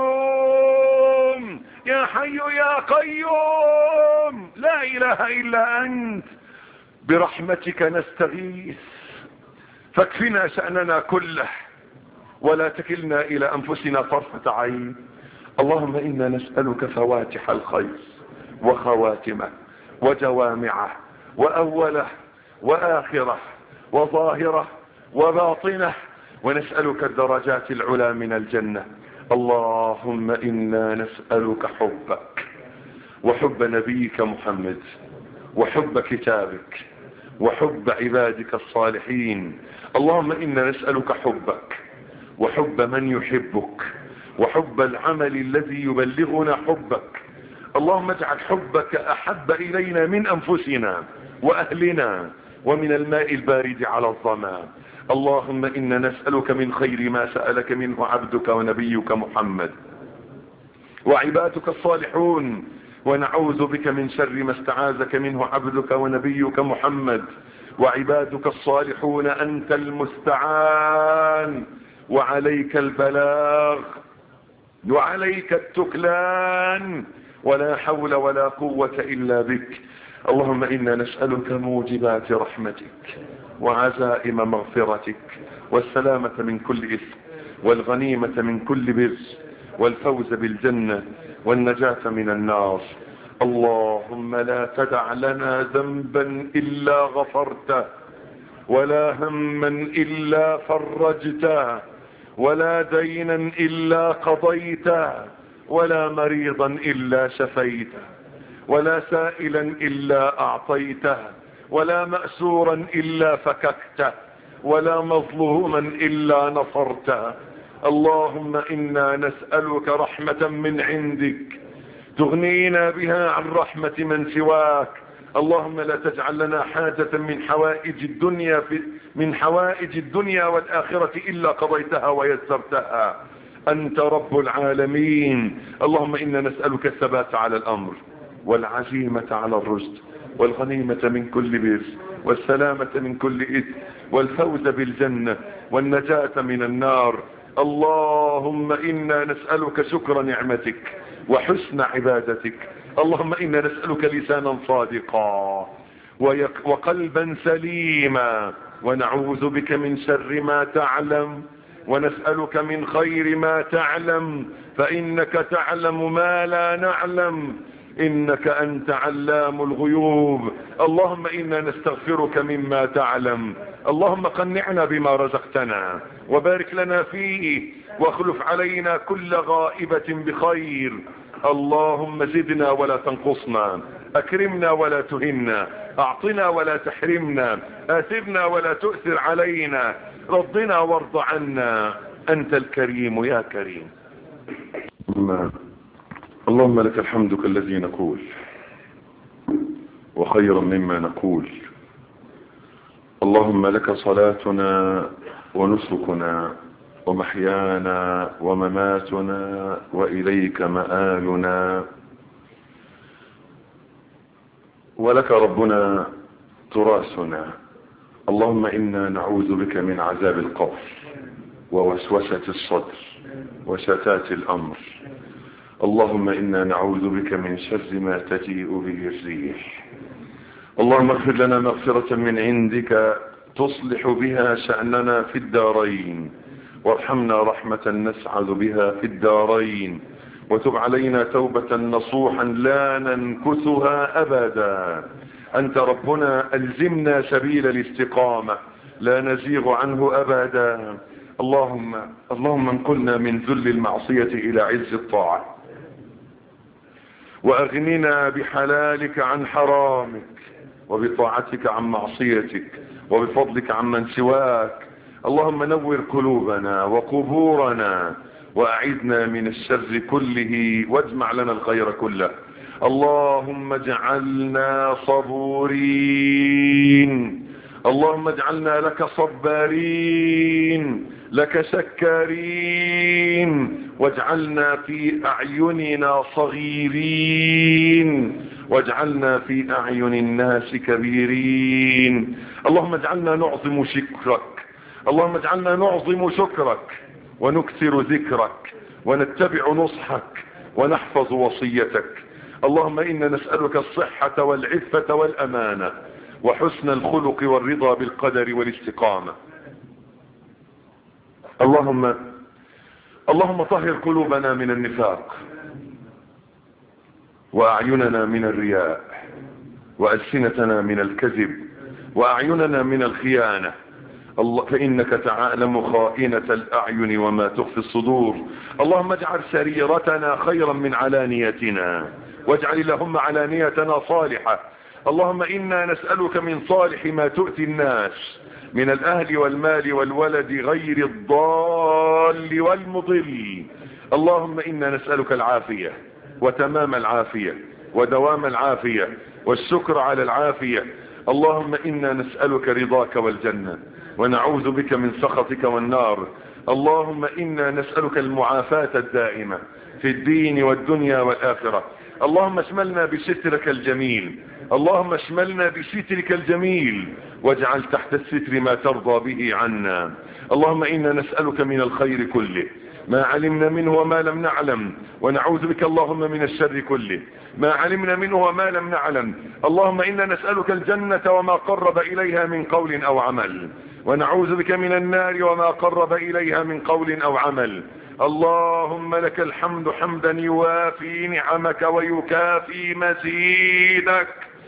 قيوم، يا حي يا قيوم، لا إله إلا أنت. برحمتك نستغيث، فاكفنا شأننا كله ولا تكلنا إلى أنفسنا طرفة عين. اللهم إنا نسألك فواتح الخير وخواتمه وجوامعه وأوله وآخره وظاهره وباطنه، ونسألك الدرجات العلى من الجنة. اللهم إنا نسألك حبك وحب نبيك محمد وحب كتابك وحب عبادك الصالحين. اللهم إنا نسألك حبك وحب من يحبك وحب العمل الذي يبلغنا حبك. اللهم اجعل حبك أحب إلينا من أنفسنا وأهلنا ومن الماء البارد على الظما. اللهم إنا نسألك من خير ما سألك منه عبدك ونبيك محمد وعبادك الصالحون، ونعوذ بك من شر ما استعاذك منه عبدك ونبيك محمد وعبادك الصالحون. أنت المستعان وعليك البلاغ وعليك التكلان، ولا حول ولا قوة إلا بك. اللهم إنا نسألك موجبات رحمتك وعزائم مغفرتك والسلامة من كل إثم والغنيمة من كل بر والفوز بالجنة والنجاة من النار. اللهم لا تدع لنا ذنبا إلا غفرته ولا هما إلا فرجته ولا دينا إلا قضيته ولا مريضا إلا شفيته ولا سائلا إلا أعطيته ولا مأسورا إلا فككته ولا مظلوما إلا نصرته. اللهم إنا نسألك رحمة من عندك تغنينا بها عن رحمة من سواك. اللهم لا تجعل لنا حاجة من حوائج الدنيا في من حوائج الدنيا والآخرة إلا قضيتها ويسرتها. أنت رب العالمين. اللهم إنا نسألك الثبات على الأمر والعزيمة على الرشد والغنيمة من كل بر والسلامة من كل إثم والفوز بالجنة والنجاة من النار. اللهم إنا نسألك شكر نعمتك وحسن عبادتك. اللهم إنا نسألك لسانا صادقا وقلبا سليما، ونعوذ بك من شر ما تعلم ونسألك من خير ما تعلم، فإنك تعلم ما لا نعلم، إنك أنت علام الغيوب. اللهم إنا نستغفرك مما تعلم. اللهم قنعنا بما رزقتنا وبارك لنا فيه واخلف علينا كل غائبة بخير. اللهم زدنا ولا تنقصنا، أكرمنا ولا تهنا، أعطنا ولا تحرمنا، آثرنا ولا تؤثر علينا، رضنا وارض عنا. أنت الكريم يا كريم. اللهم لك الحمد كالذي نقول وخيرا مما نقول. اللهم لك صلاتنا ونسكنا ومحيانا ومماتنا وإليك مآلنا، ولك ربنا تراسنا. اللهم إنا نعوذ بك من عذاب القبر ووسوسة الصدر وشتات الأمر. اللهم إنا نعوذ بك من شر ما تجيء به الريح. اللهم اغفر لنا مغفرة من عندك تصلح بها شأننا في الدارين، وارحمنا رحمة نسعد بها في الدارين، وتب علينا توبة نصوحا لا ننكثها أبدا. أنت ربنا ألزمنا سبيل الاستقامة لا نزيغ عنه أبدا. اللهم اللهم انقلنا من ذل المعصية إلى عز الطاعة، وأغننا بحلالك عن حرامك، وبطاعتك عن معصيتك، وبفضلك عن من سواك. اللهم نور قلوبنا وقبورنا، وأعذنا من الشر كله، واجمع لنا الخير كله. اللهم اجعلنا صبورين، اللهم اجعلنا لك صبارين، لك شكارين، واجعلنا في أعيننا صغيرين، واجعلنا في أعين الناس كبيرين. اللهم اجعلنا نعظم شكرك، اللهم اجعلنا نعظم شكرك ونكثر ذكرك ونتبع نصحك ونحفظ وصيتك. اللهم إنا نسألك الصحة والعفة والأمانة وحسن الخلق والرضا بالقدر والاستقامة. اللهم اللهم طهر قلوبنا من النفاق، وأعيننا من الرياء، وألسنتنا من الكذب، وأعيننا من الخيانة. الله فإنك تعلم خائنة الأعين وما تخفي الصدور. اللهم اجعل سريرتنا خيرا من علانيتنا، واجعل اللهم علانيتنا صالحة. اللهم إنا نسألك من صالح ما تؤتي الناس من الأهل والمال والولد غير الضال والمضل. اللهم إنا نسألك العافية وتمام العافية ودوام العافية والشكر على العافية. اللهم إنا نسألك رضاك والجنة ونعوذ بك من سخطك والنار. اللهم إنا نسألك المعافاة الدائمة في الدين والدنيا والآخرة. اللهم اشملنا بسترك الجميل، اللهم اشملنا بسترك الجميل، واجعل تحت الستر ما ترضى به عنا. اللهم إنا نسألك من الخير كله ما علمنا منه وما لم نعلم، ونعوذ بك اللهم من الشر كله ما علمنا منه وما لم نعلم. اللهم إنا نسألك الجنة وما قرب إليها من قول أو عمل، ونعوذ بك من النار وما قرب إليها من قول أو عمل. اللهم لك الحمد حمدا يوافي نعمك ويكافي مزيدك.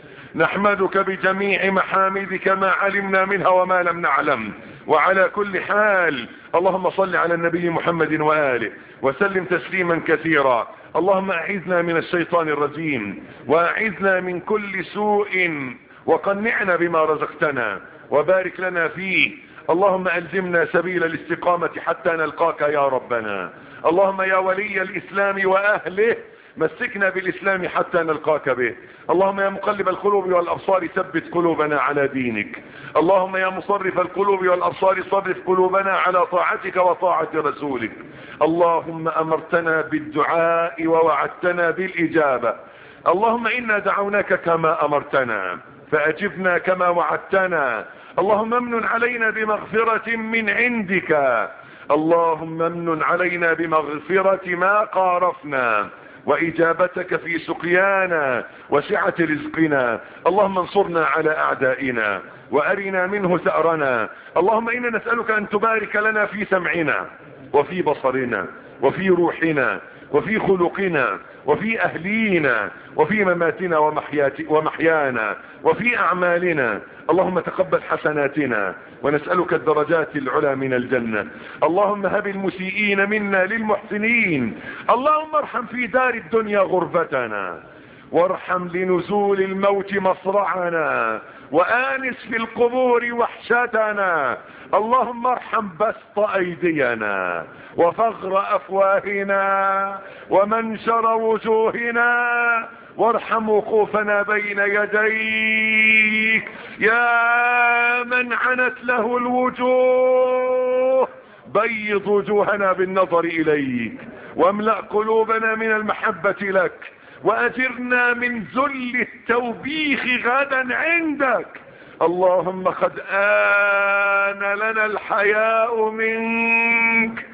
نحمدك بجميع محامدك ما علمنا منها وما لم نعلم. وعلى كل حال اللهم صل على النبي محمد وآله وسلم تسليما كثيرا. اللهم أعذنا من الشيطان الرجيم، وأعذنا من كل سوء، وقنعنا بما رزقتنا وبارك لنا فيه. اللهم ألزمنا سبيل الاستقامة حتى نلقاك يا ربنا. اللهم يا ولي الإسلام وأهله مسكنا بالإسلام حتى نلقاك به. اللهم يا مقلب القلوب والأبصار ثبت قلوبنا على دينك. اللهم يا مصرف القلوب والأبصار صرف قلوبنا على طاعتك وطاعة رسولك. اللهم أمرتنا بالدعاء ووعدتنا بالإجابة. اللهم إنا دعوناك كما أمرتنا فأجبنا كما وعدتنا. اللهم امن علينا بمغفرة من عندك، اللهم امن علينا بمغفرة ما قارفنا وإجابتك في سقيانا وسعة رزقنا. اللهم انصرنا على أعدائنا وأرنا منه ثأرنا. اللهم إنا نسألك أن تبارك لنا في سمعنا وفي بصرنا وفي روحنا وفي خلقنا وفي أهلينا وفي مماتنا ومحيانا وفي أعمالنا. اللهم تقبل حسناتنا ونسألك الدرجات العلى من الجنة. اللهم هب المسيئين منا للمحسنين. اللهم ارحم في دار الدنيا غربتنا، وارحم لنزول الموت مصرعنا، وآنس في القبور وحشتنا. اللهم ارحم بسط أيدينا وفغر أفواهنا ومنشر وجوهنا، وارحم وقوفنا بين يديك يا من عنت له الوجوه. بيض وجوهنا بالنظر إليك، واملأ قلوبنا من المحبة لك، وأجرنا من ذل التوبيخ غدا عندك. اللهم قد آن لنا الحياء منك.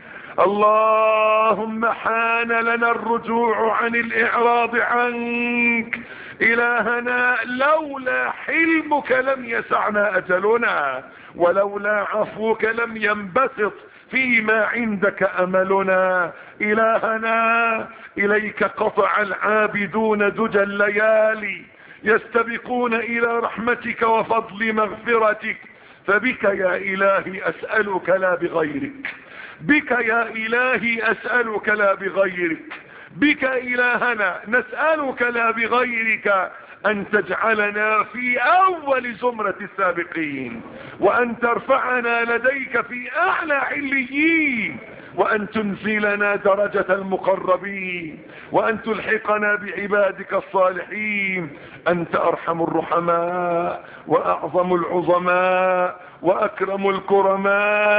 اللهم حان لنا الرجوع عن الإعراض عنك. إلهنا لولا حلمك لم يسعنا أجلنا، ولولا عفوك لم ينبسط فيما عندك أملنا. إلهنا إليك قطع العابدون دجى الليالي يستبقون إلى رحمتك وفضل مغفرتك، فبك يا إلهي أسألك لا بغيرك، بك يا إلهي أسألك لا بغيرك، بك إلهنا نسألك لا بغيرك أن تجعلنا في أول زمرة السابقين، وأن ترفعنا لديك في أعلى عليين، وأن تنزلنا درجة المقربين، وأن تلحقنا بعبادك الصالحين. أنت أرحم الرحماء وأعظم العظماء وأكرم الكرماء.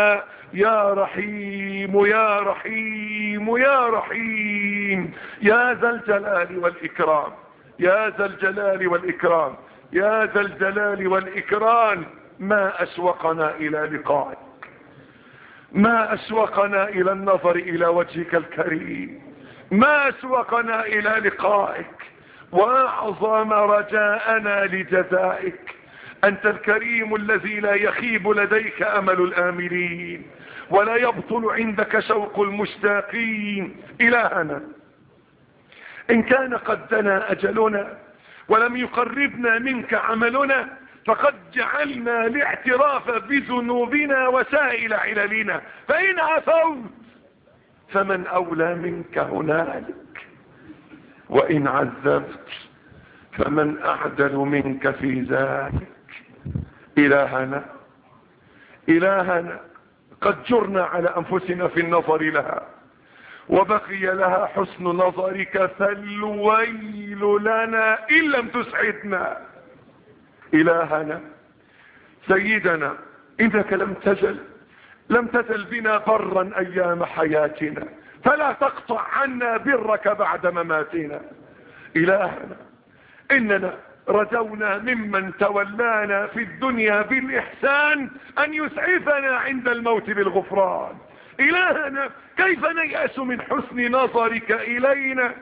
يا رحيم يا رحيم يا رحيم يا ذا الجلال والإكرام يا ذا الجلال والإكرام يا ذا الجلال والإكرام. ما أشوقنا إلى لقائك، ما أشوقنا إلى النظر إلى وجهك الكريم، ما أشوقنا إلى لقائك، وأعظم رجاءنا لجزائك. أنت الكريم الذي لا يخيب لديك أمل الآملين ولا يبطل عندك شوق المشتاقين. إلهنا إن كان قد دنا أجلنا ولم يقربنا منك عملنا فقد جعلنا الاعتراف بذنوبنا وسائل عللنا، فإن عفوت فمن أولى منك هنالك، وإن عذبت فمن أعدل منك في ذلك. إلهنا إلهنا قد جرنا على أنفسنا في النظر لها وبقي لها حسن نظرك، فالويل لنا إن لم تسعدنا. إلهنا سيدنا إنك لم تزل لم تزل بنا برا أيام حياتنا، فلا تقطع عنا برك بعد مماتنا. إلهنا إننا رجونا ممن تولانا في الدنيا بالإحسان أن يسعفنا عند الموت بالغفران. إلهنا كيف نيأس من حسن نظرك إلينا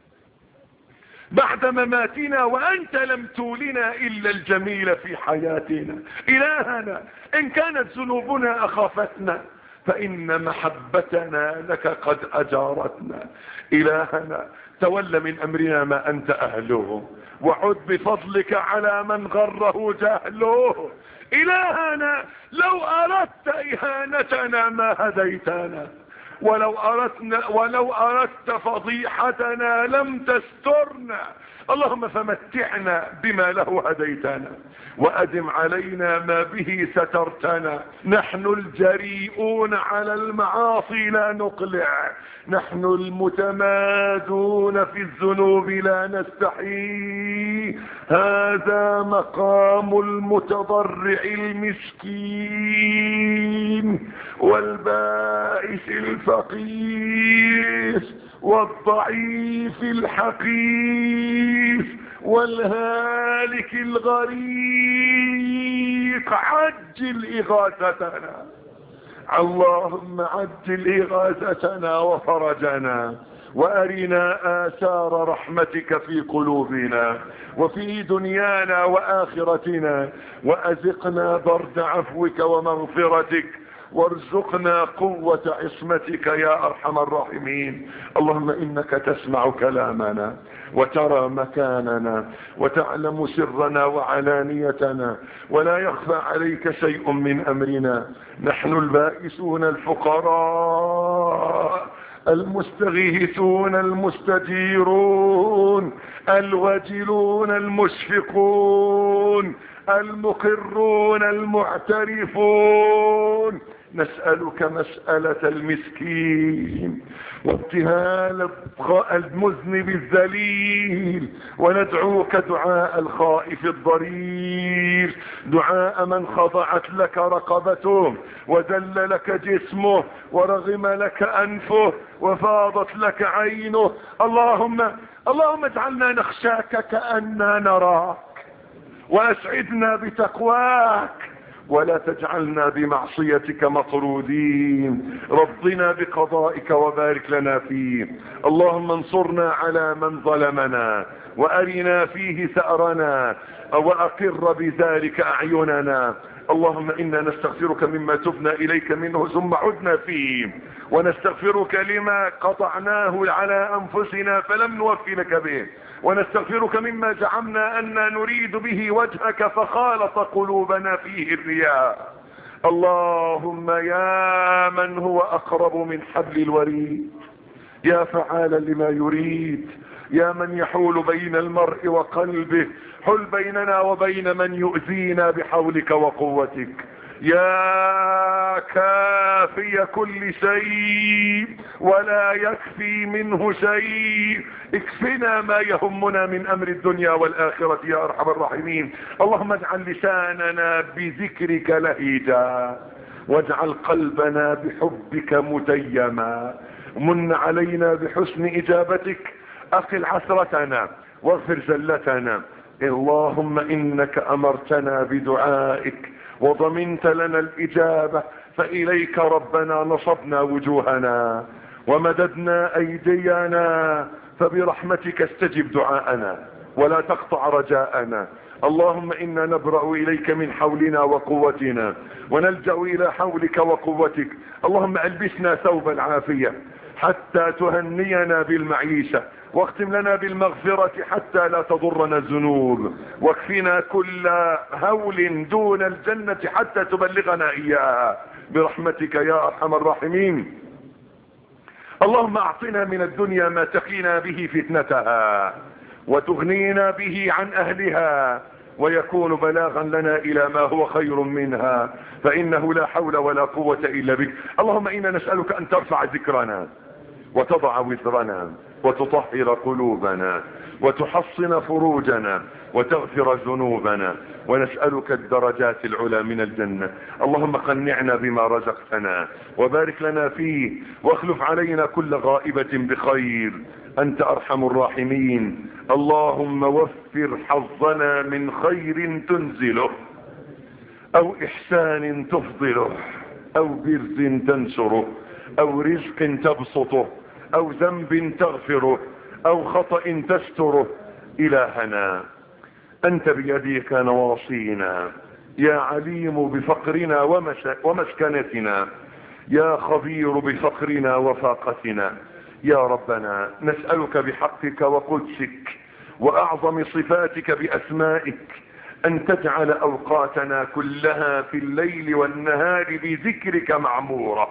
بعد مماتنا وأنت لم تولنا إلا الجميل في حياتنا. إلهنا إن كانت ذنوبنا أخافتنا فإن محبتنا لك قد أجارتنا. إلهنا تول من أمرنا ما أنت أهله وعد بفضلك على من غره جهله. إلهنا لو أردت إهانتنا ما هديتنا، ولو أردنا ولو أردت فضيحتنا لم تسترنا. اللهم فمتعنا بما له هديتنا وأدم علينا ما به سترتنا. نحن الجريئون على المعاصي لا نقلع، نحن المتمادون في الذنوب لا نستحي. هذا مقام المتضرع المسكين والبائس الفقير والضعيف الحقير والهالك الغريق. عجل إغاثتنا، اللهم عجل إغاثتنا وفرجنا، وأرنا آثار رحمتك في قلوبنا وفي دنيانا وآخرتنا، وأذقنا برد عفوك ومغفرتك، وارزقنا قوة عصمتك يا أرحم الراحمين. اللهم إنك تسمع كلامنا وترى مكاننا وتعلم سرنا وعلانيتنا، ولا يخفى عليك شيء من أمرنا. نحن البائسون الفقراء المستغيثون المستجيرون الوجلون المشفقون المقرون المعترفون. نسألك مسألة المسكين وابتهال المذنب الذليل، وندعوك دعاء الخائف الضرير، دعاء من خضعت لك رقبته وذل لك جسمه ورغم لك أنفه وفاضت لك عينه. اللهم اللهم اجعلنا نخشاك كأننا نراك، وأسعدنا بتقواك، ولا تجعلنا بمعصيتك مطرودين. رضنا بقضائك وبارك لنا فيه. اللهم انصرنا على من ظلمنا وأرنا فيه ثأرنا وأقر بذلك أعيننا. اللهم إنا نستغفرك مما تبنا إليك منه ثم عدنا فيه، ونستغفرك لما قطعناه على أنفسنا فلم نوفي لك به، ونستغفرك مما زعمنا أننا نريد به وجهك فخالط قلوبنا فيه الرياء. اللهم يا من هو أقرب من حبل الوريد، يا فعالا لما يريد، يا من يحول بين المرء وقلبه، حل بيننا وبين من يؤذينا بحولك وقوتك. يا كافي كل شيء ولا يكفي منه شيء، اكفنا ما يهمنا من امر الدنيا والاخرة يا ارحم الراحمين. اللهم اجعل لساننا بذكرك لهيجا، واجعل قلبنا بحبك متيما. من علينا بحسن اجابتك، اقل عثرتنا واغفر زلتنا. اللهم انك امرتنا بدعائك وضمنت لنا الاجابة، فاليك ربنا نصبنا وجوهنا ومددنا ايدينا، فبرحمتك استجب دعاءنا ولا تقطع رجاءنا. اللهم انا نبرأ اليك من حولنا وقوتنا ونلجأ الى حولك وقوتك. اللهم البسنا ثوب العافية حتى تهنينا بالمعيشة، واختم لنا بالمغفرة حتى لا تضرنا الذنوب، واكفنا كل هول دون الجنة حتى تبلغنا اياها برحمتك يا ارحم الراحمين. اللهم اعطنا من الدنيا ما تقينا به فتنتها وتغنينا به عن اهلها، ويكون بلاغا لنا الى ما هو خير منها، فانه لا حول ولا قوة الا بك. اللهم انا نسألك ان ترفع ذكرنا وتضع وزرنا وتطهر قلوبنا وتحصن فروجنا وتغفر ذنوبنا، ونسألك الدرجات العلى من الجنة. اللهم قنعنا بما رزقتنا وبارك لنا فيه، واخلف علينا كل غائبة بخير، أنت أرحم الراحمين. اللهم وفر حظنا من خير تنزله أو إحسان تفضله أو برز تنشره أو رزق تبسطه أو ذنب تغفره أو خطأ تستره. إلهنا أنت بيديك نواصينا، يا عليم بفقرنا ومسكنتنا، يا خبير بفقرنا وفاقتنا. يا ربنا نسألك بحقك وقدسك وأعظم صفاتك بأسمائك أن تجعل أوقاتنا كلها في الليل والنهار بذكرك معمورة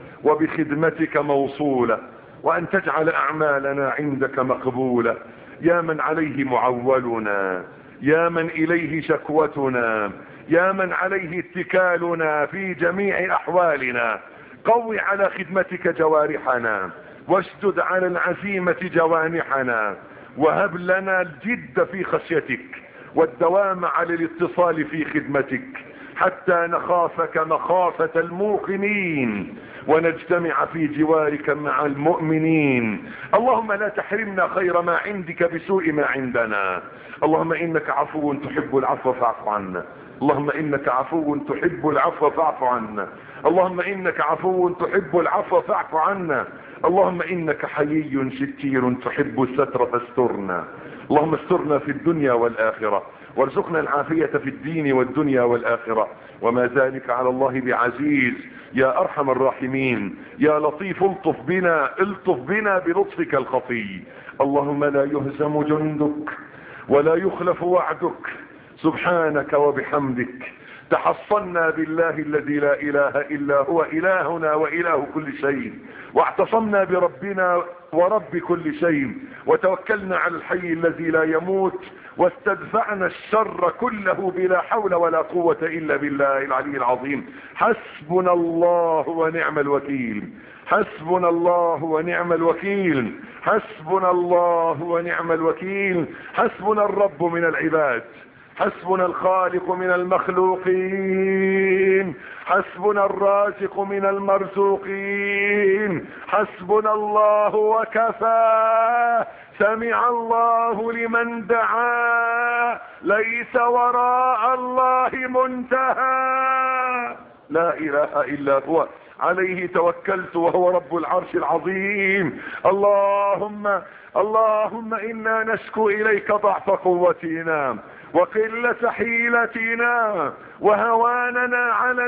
وبخدمتك موصولة، وأن تجعل أعمالنا عندك مقبولة. يا من عليه معولنا، يا من إليه شكوتنا، يا من عليه اتكالنا في جميع أحوالنا، قوي على خدمتك جوارحنا واشدد على العزيمة جوانحنا، وهب لنا الجد في خشيتك والدوام على الاتصال في خدمتك، حتى نخافك مخافة الموقنين ونجتمع في جوارك مع المؤمنين. اللهم لا تحرمنا خير ما عندك بسوء ما عندنا. اللهم إنك عفو تحب العفو فاعف عنا. اللهم إنك عفو تحب العفو فاعف عنا. اللهم إنك عفو تحب العفو فاعف عنا. اللهم إنك حيي ستير تحب الستر فاسترنا. اللهم استرنا في الدنيا والآخرة، وارزقنا العافية في الدين والدنيا والآخرة، وما ذلك على الله بعزيز. يا أرحم الراحمين، يا لطيف الطف بنا، الطف بنا بلطفك الخفي. اللهم لا يهزم جندك ولا يخلف وعدك، سبحانك وبحمدك تحصنا بالله الذي لا إله إلا هو إلهنا وإله كل شيء، واعتصمنا بربنا ورب كل شيء، وتوكلنا على الحي الذي لا يموت، واستدفعنا الشر كله بلا حول ولا قوة إلا بالله العلي العظيم. حسبنا الله ونعم الوكيل، حسبنا الله ونعم الوكيل، حسبنا الله ونعم الوكيل. حسبنا الرب من العباد، حسبنا الخالق من المخلوقين، حسبنا الرازق من المرزوقين، حسبنا الله وكفى. سمع الله لمن دعا، ليس وراء الله منتهى. لا اله الا هو عليه توكلت وهو رب العرش العظيم. اللهم اللهم انا نشكو اليك ضعف قوتنا وقلة حيلتنا وهواننا على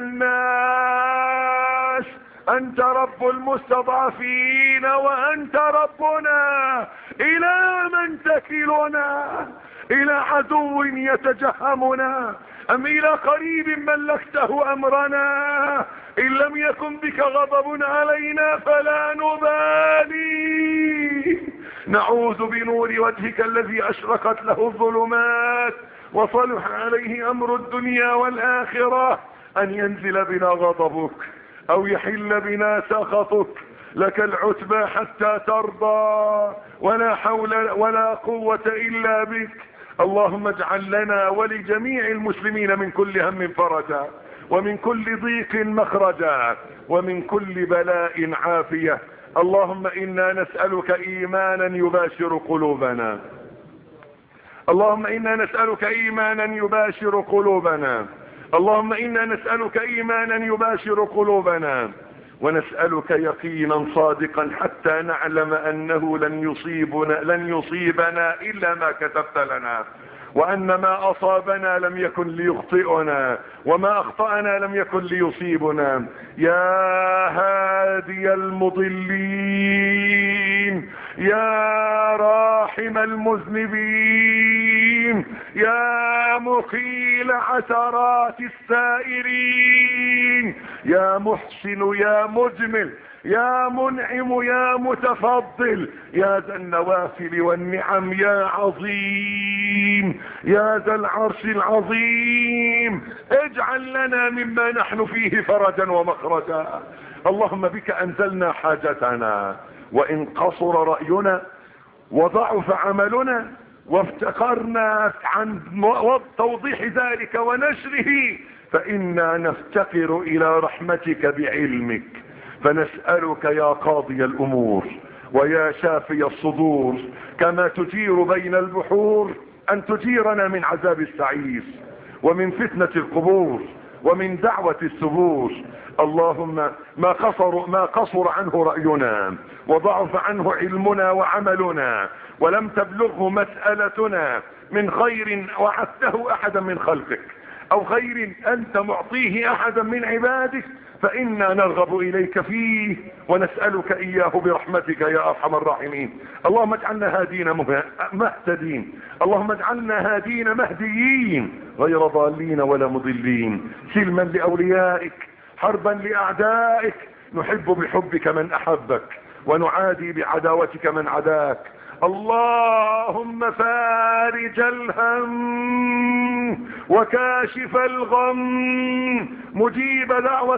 الناس. انت رب المستضعفين وانت ربنا. الى من تكلنا؟ الى عدو يتجهمنا ام الى قريب ملكته امرنا؟ ان لم يكن بك غضب علينا فلا نبالي. نعوذ بنور وجهك الذي اشرقت له الظلمات وصلح عليه امر الدنيا والاخرة ان ينزل بنا غضبك او يحل بنا سخطك. لك العتبى حتى ترضى، ولا حول ولا قوة الا بك. اللهم اجعل لنا ولجميع المسلمين من كل هم فرجا، ومن كل ضيق مخرجا، ومن كل بلاء عافية. اللهم إنا نسألك إيمانا يباشر قلوبنا، اللهم إنا نسألك إيمانا يباشر قلوبنا، اللهم إنا نسألك إيمانا يباشر قلوبنا، ونسألك يقينا صادقا حتى نعلم أنه لن يصيبنا, لن يصيبنا إلا ما كتبت لنا، وأن ما أصابنا لم يكن ليخطئنا، وما أخطأنا لم يكن ليصيبنا. يا هادي المضلين، يا راحم المذنبين، يا مقيل عثرات السائرين، يا محسن يا مجمل يا منعم يا متفضل، يا ذا النوافل والنعم، يا عظيم، يا ذا العرش العظيم، اجعل لنا مما نحن فيه فرجا ومخرجا. اللهم بك أنزلنا حاجتنا، وإن قصر رأينا وضعف عملنا وافتقرنا عن توضيح ذلك ونشره، فإنا نفتقر إلى رحمتك بعلمك، فنسألك يا قاضي الأمور ويا شافي الصدور، كما تجير بين البحور، أن تجيرنا من عذاب السعير، ومن فتنة القبور، ومن دعوة السبور. اللهم ما قصر, ما قصر عنه رأينا وضعف عنه علمنا وعملنا، ولم تبلغه مسألتنا من خير وعدته أحدا من خلقك، أو خير أنت معطيه أحدا من عبادك، فإنا نرغب إليك فيه ونسألك إياه برحمتك يا أرحم الراحمين. اللهم اجعلنا هادين مهتدين، اللهم اجعلنا هادين مهديين غير ضالين ولا مضلين، سلما لأوليائك، حربا لأعدائك، نحب بحبك من أحبك، ونعادي بعداوتك من عداك. اللهم فارج الهم وكاشف الغم، مجيب دعوة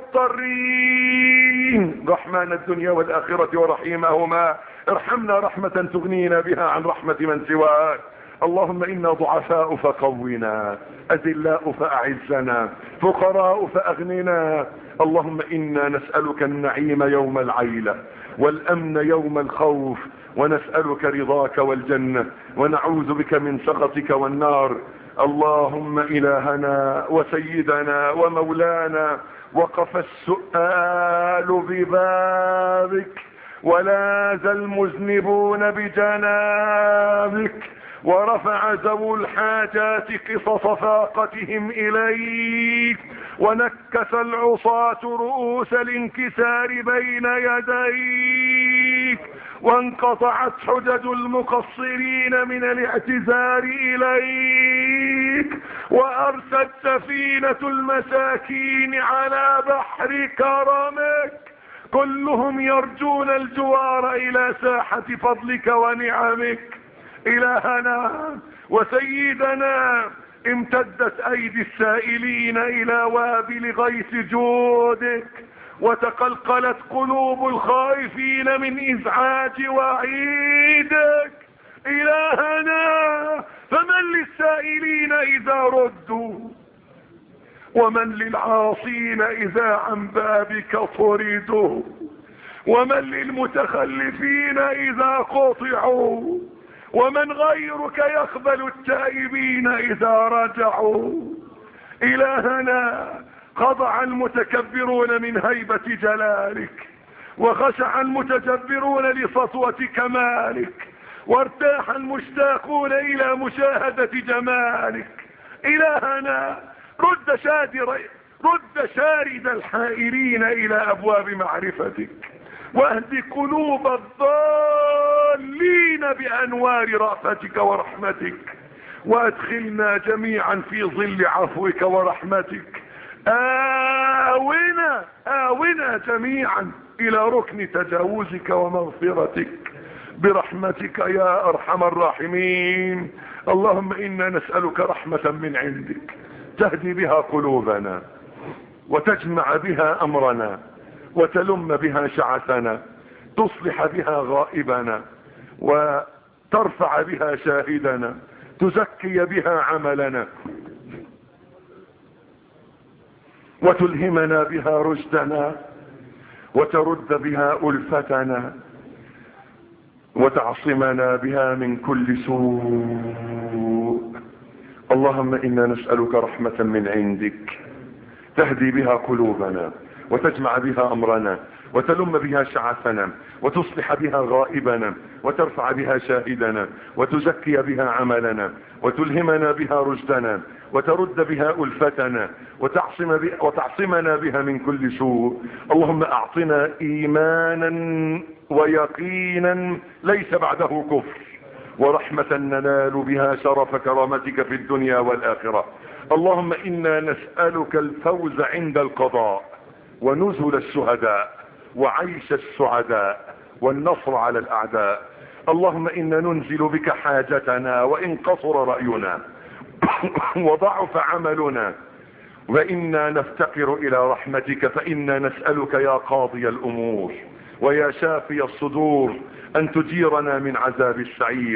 المضطرين، رحمن الدنيا والآخرة ورحيمهما، ارحمنا رحمة تغنينا بها عن رحمة من سواك. اللهم إنا ضعفاء فقونا، أذلاء فأعزنا، فقراء فأغننا. اللهم إنا نسألك النعيم يوم العيلة، والأمن يوم الخوف، ونسألك رضاك والجنة، ونعوذ بك من سخطك والنار. اللهم إلهنا وسيدنا ومولانا، وقف السؤال ببابك، ولاذ المذنبون بجنابك، ورفع ذو الحاجات قصص فاقتهم إليك، ونكس العصاة رؤوس الانكسار بين يديك، وانقطعت حجج المقصرين من الاعتذار إليك، وأرست سفينة المساكين على بحر كرمك، كلهم يرجون الجوار إلى ساحة فضلك ونعمك. إلهنا وسيدنا، امتدت أيدي السائلين إلى وابل غيث جودك، وتقلقلت قلوب الخائفين من إزعاج وعيدك. إلهنا فمن للسائلين إذا ردوا، ومن للعاصين إذا عن بابك طردوا، ومن للمتخلفين إذا قطعوا، ومن غيرك يقبل التائبين إذا رجعوا. إلهنا خضع المتكبرون من هيبة جلالك، وخشع المتجبرون لسطوة كمالك، وارتاح المشتاقون إلى مشاهدة جمالك. إلهنا رد شادر رد شارد الحائرين إلى أبواب معرفتك، واهد قلوب الضالين بأنوار رأفتك ورحمتك، وادخلنا جميعا في ظل عفوك ورحمتك. آونا آونا جميعا إلى ركن تجاوزك ومغفرتك برحمتك يا أرحم الراحمين. اللهم إنا نسألك رحمة من عندك تهدي بها قلوبنا، وتجمع بها أمرنا، وتلم بها شعثنا، تصلح بها غائبنا، وترفع بها شاهدنا، تزكي بها عملنا. وتلهمنا بها رشدنا، وترد بها ألفتنا، وتعصمنا بها من كل سوء. اللهم إنا نسألك رحمة من عندك تهدي بها قلوبنا، وتجمع بها أمرنا، وتلم بها شعثنا، وتصلح بها غائبنا، وترفع بها شاهدنا، وتزكي بها عملنا، وتلهمنا بها رشدنا، وترد بها ألفتنا، وتعصم بها وتعصمنا بها من كل سوء. اللهم أعطنا إيمانا ويقينا ليس بعده كفر، ورحمة ننال بها شرف كرامتك في الدنيا والآخرة. اللهم إنا نسألك الفوز عند القضاء، ونزل الشهداء، وعيش السعداء، والنصر على الأعداء. اللهم إنا ننزل بك حاجتنا وإن قصر رأينا وضعف عملنا، وإنا نفتقر إلى رحمتك، فإنا نسألك يا قاضي الأمور ويا شافي الصدور أن تجيرنا من عذاب السعير.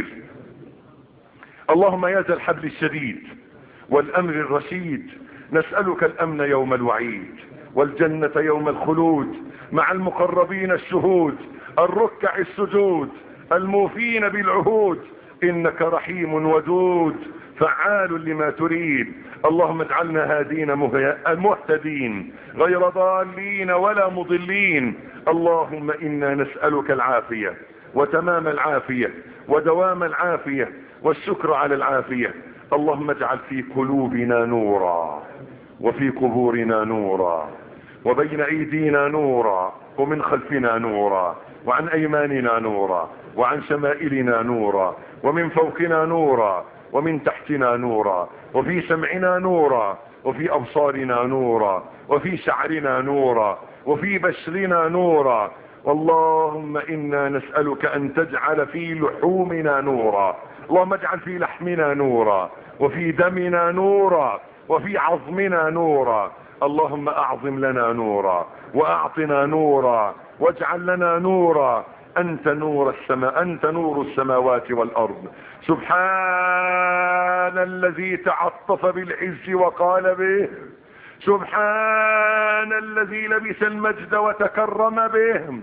اللهم يا ذا الحبل الشديد والأمر الرشيد، نسألك الأمن يوم الوعيد، والجنة يوم الخلود، مع المقربين الشهود، الركع السجود، الموفين بالعهود، إنك رحيم ودود فعال لما تريد. اللهم اجعلنا هادين مهتدين غير ضالين ولا مضلين. اللهم إنا نسألك العافية وتمام العافية ودوام العافية والشكر على العافية. اللهم اجعل في قلوبنا نورا، وفي قبورنا نورا، وبين أيدينا نورا، ومن خلفنا نورا، وعن أيماننا نورا، وعن شمائلنا نورا، ومن فوقنا نورا، ومن تحتنا نورا، وفي سمعنا نورا، وفي أبصارنا نورا، وفي شعرنا نورا، وفي بشرنا نورا. اللهم إنا نسألك أن تجعل في لحومنا نورا. اللهم اجعل في لحمنا نورا، وفي دمنا نورا، وفي عظمنا نورا. اللهم أعظم لنا نورا، وأعطنا نورا، واجعل لنا نورا. أنت نور السماء، أنت نور السماوات والأرض. سبحان الذي تعطف بالعز وقال به، سبحان الذي لبس المجد وتكرم به،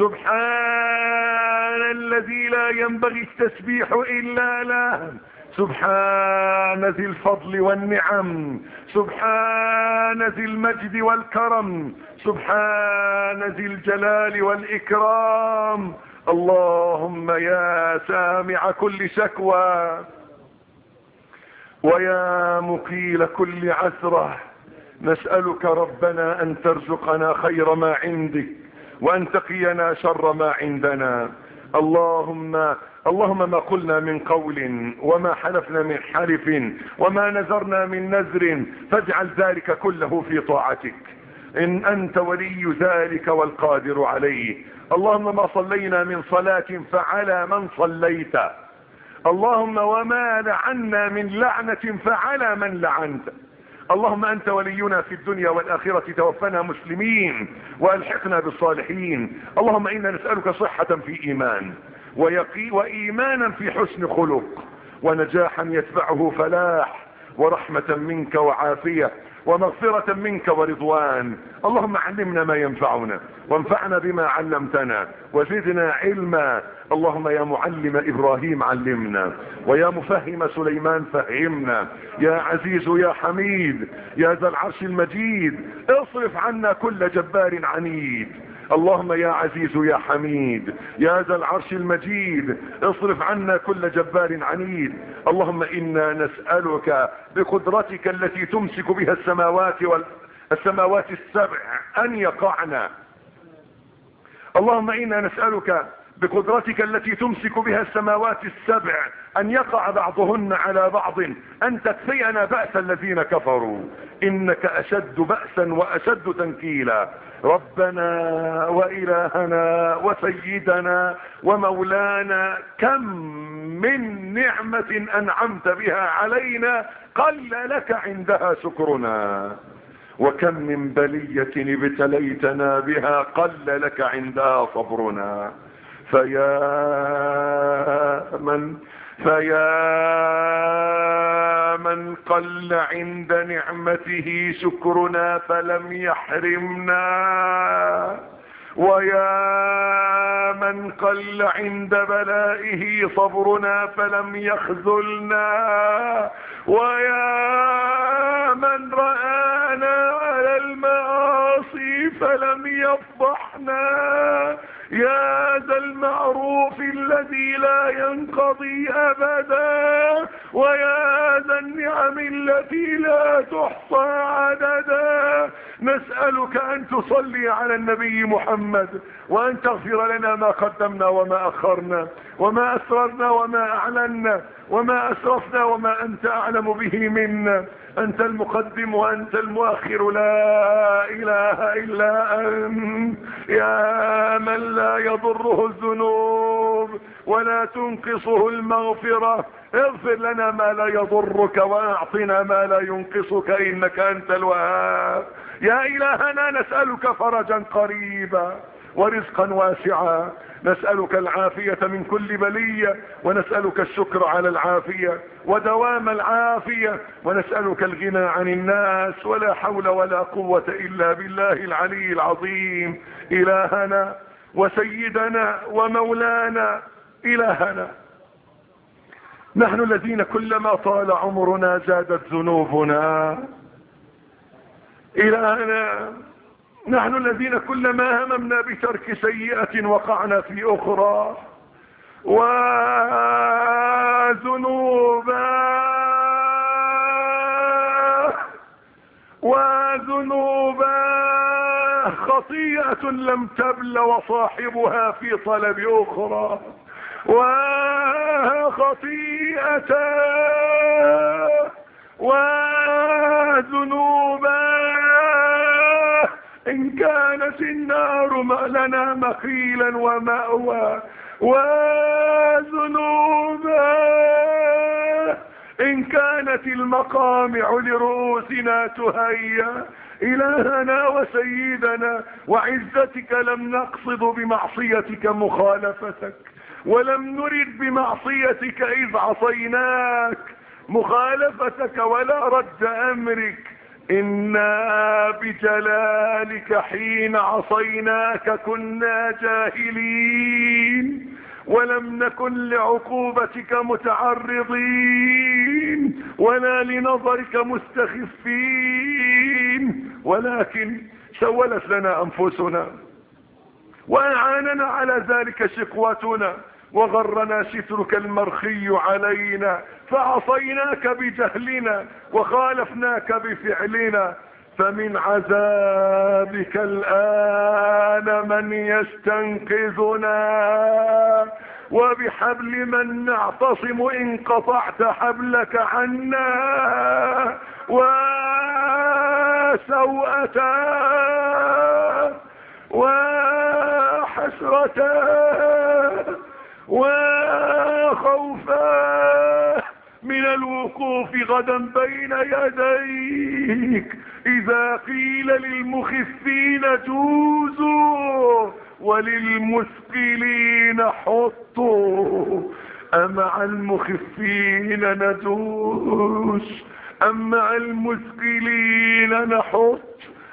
سبحان الذي لا ينبغي التسبيح إلا له، سبحان ذي الفضل والنعم، سبحان ذي المجد والكرم، سبحان ذي الجلال والإكرام. اللهم يا سامع كل شكوى، ويا مقيل كل عثرة، نسألك ربنا أن ترزقنا خير ما عندك، وأن تقينا شر ما عندنا. اللهم اللهم ما قلنا من قول، وما حلفنا من حلف، وما نذرنا من نذر، فاجعل ذلك كله في طاعتك، إن أنت ولي ذلك والقادر عليه. اللهم ما صلينا من صلاة فعلى من صليت، اللهم وما لعنا من لعنة فعلى من لعنت. اللهم أنت ولينا في الدنيا والآخرة، توفنا مسلمين وألحقنا بالصالحين. اللهم إنا نسألك صحة في إيمان، ويقي وإيمانا في حسن خلق، ونجاحا يتبعه فلاح، ورحمة منك وعافية، ومغفرة منك ورضوان. اللهم علمنا ما ينفعنا، وانفعنا بما علمتنا، وزدنا علما. اللهم يا معلم إبراهيم علمنا، ويا مفهم سليمان فهمنا، يا عزيز يا حميد يا ذا العرش المجيد، اصرف عنا كل جبار عنيد. اللهم يا عزيز يا حميد يا ذا العرش المجيد، اصرف عنا كل جبار عنيد. اللهم إنا نسألك بقدرتك التي تمسك بها السماوات والسماوات السبع أن يقعنا. اللهم إنا نسألك بقدرتك التي تمسك بها السماوات السبع أن يقع بعضهن على بعض، أن تكفينا بأس الذين كفروا، إنك أشد بأسا وأشد تنكيلا. ربنا وإلهنا وسيدنا ومولانا، كم من نعمة أنعمت بها علينا قل لك عندها شكرنا، وكم من بلية ابتليتنا بها قل لك عندها صبرنا. فيا من فيا من قل عند نعمته شكرنا فلم يحرمنا، ويا من قل عند بلائه صبرنا فلم يخذلنا، ويا من رآنا على المعاصي فلم يفضحنا، يا ذا المعروف الذي لا ينقضي أبدا، ويا ذا النعم التي لا تحصى عددا، نسألك أن تصلي على النبي محمد، وأن تغفر لنا ما قدمنا وما أخرنا، وما أسررنا وما أعلنا، وما أسرفنا وما أنت أعلم به منا. أنت المقدم وأنت المؤخر، لا إله إلا أنت، يا من لا يضره الذنوب ولا تنقصه المغفرة، اغفر لنا ما لا يضرك وأعطنا ما لا ينقصك، إنك أنت الوهاب. يا إلهنا نسألك فرجا قريبا ورزقا واسعا، نسألك العافية من كل بلية، ونسألك الشكر على العافية ودوام العافية، ونسألك الغنى عن الناس، ولا حول ولا قوة إلا بالله العلي العظيم. إلهنا وسيدنا ومولانا، إلهنا نحن الذين كلما طال عمرنا زادت ذنوبنا، إلهنا نحن الذين كلما هممنا بترك سيئة وقعنا في أخرى، وذنوبا وذنوبا خطيئة لم تبل وصاحبها في طلب أخرى، وخطيئة وذنوبا إن كانت النار لنا مخيلا ومأوى، وذنوبا إن كانت المقامع لرؤوسنا تهيا. إلهنا وسيدنا وعزتك لم نقصد بمعصيتك مخالفتك، ولم نرد بمعصيتك إذ عصيناك مخالفتك ولا رد أمرك، إنا بجلالك حين عصيناك كنا جاهلين، ولم نكن لعقوبتك متعرضين ولا لنظرك مستخفين، ولكن سولت لنا أنفسنا وأعاننا على ذلك شقوتنا، وغرنا سترك المرخي علينا، فعصيناك بجهلنا وخالفناك بفعلنا. فمن عذابك الآن من يستنقذنا، وبحبل من نعتصم إن قطعت حبلك عنا، وسوءة وحسرة وخوفا من الوقوف غدا بين يديك، إذا قيل للمخفين جوزوا وللمثقلين حطوا، أمع المخفين ندوس أم مع المثقلين نحط؟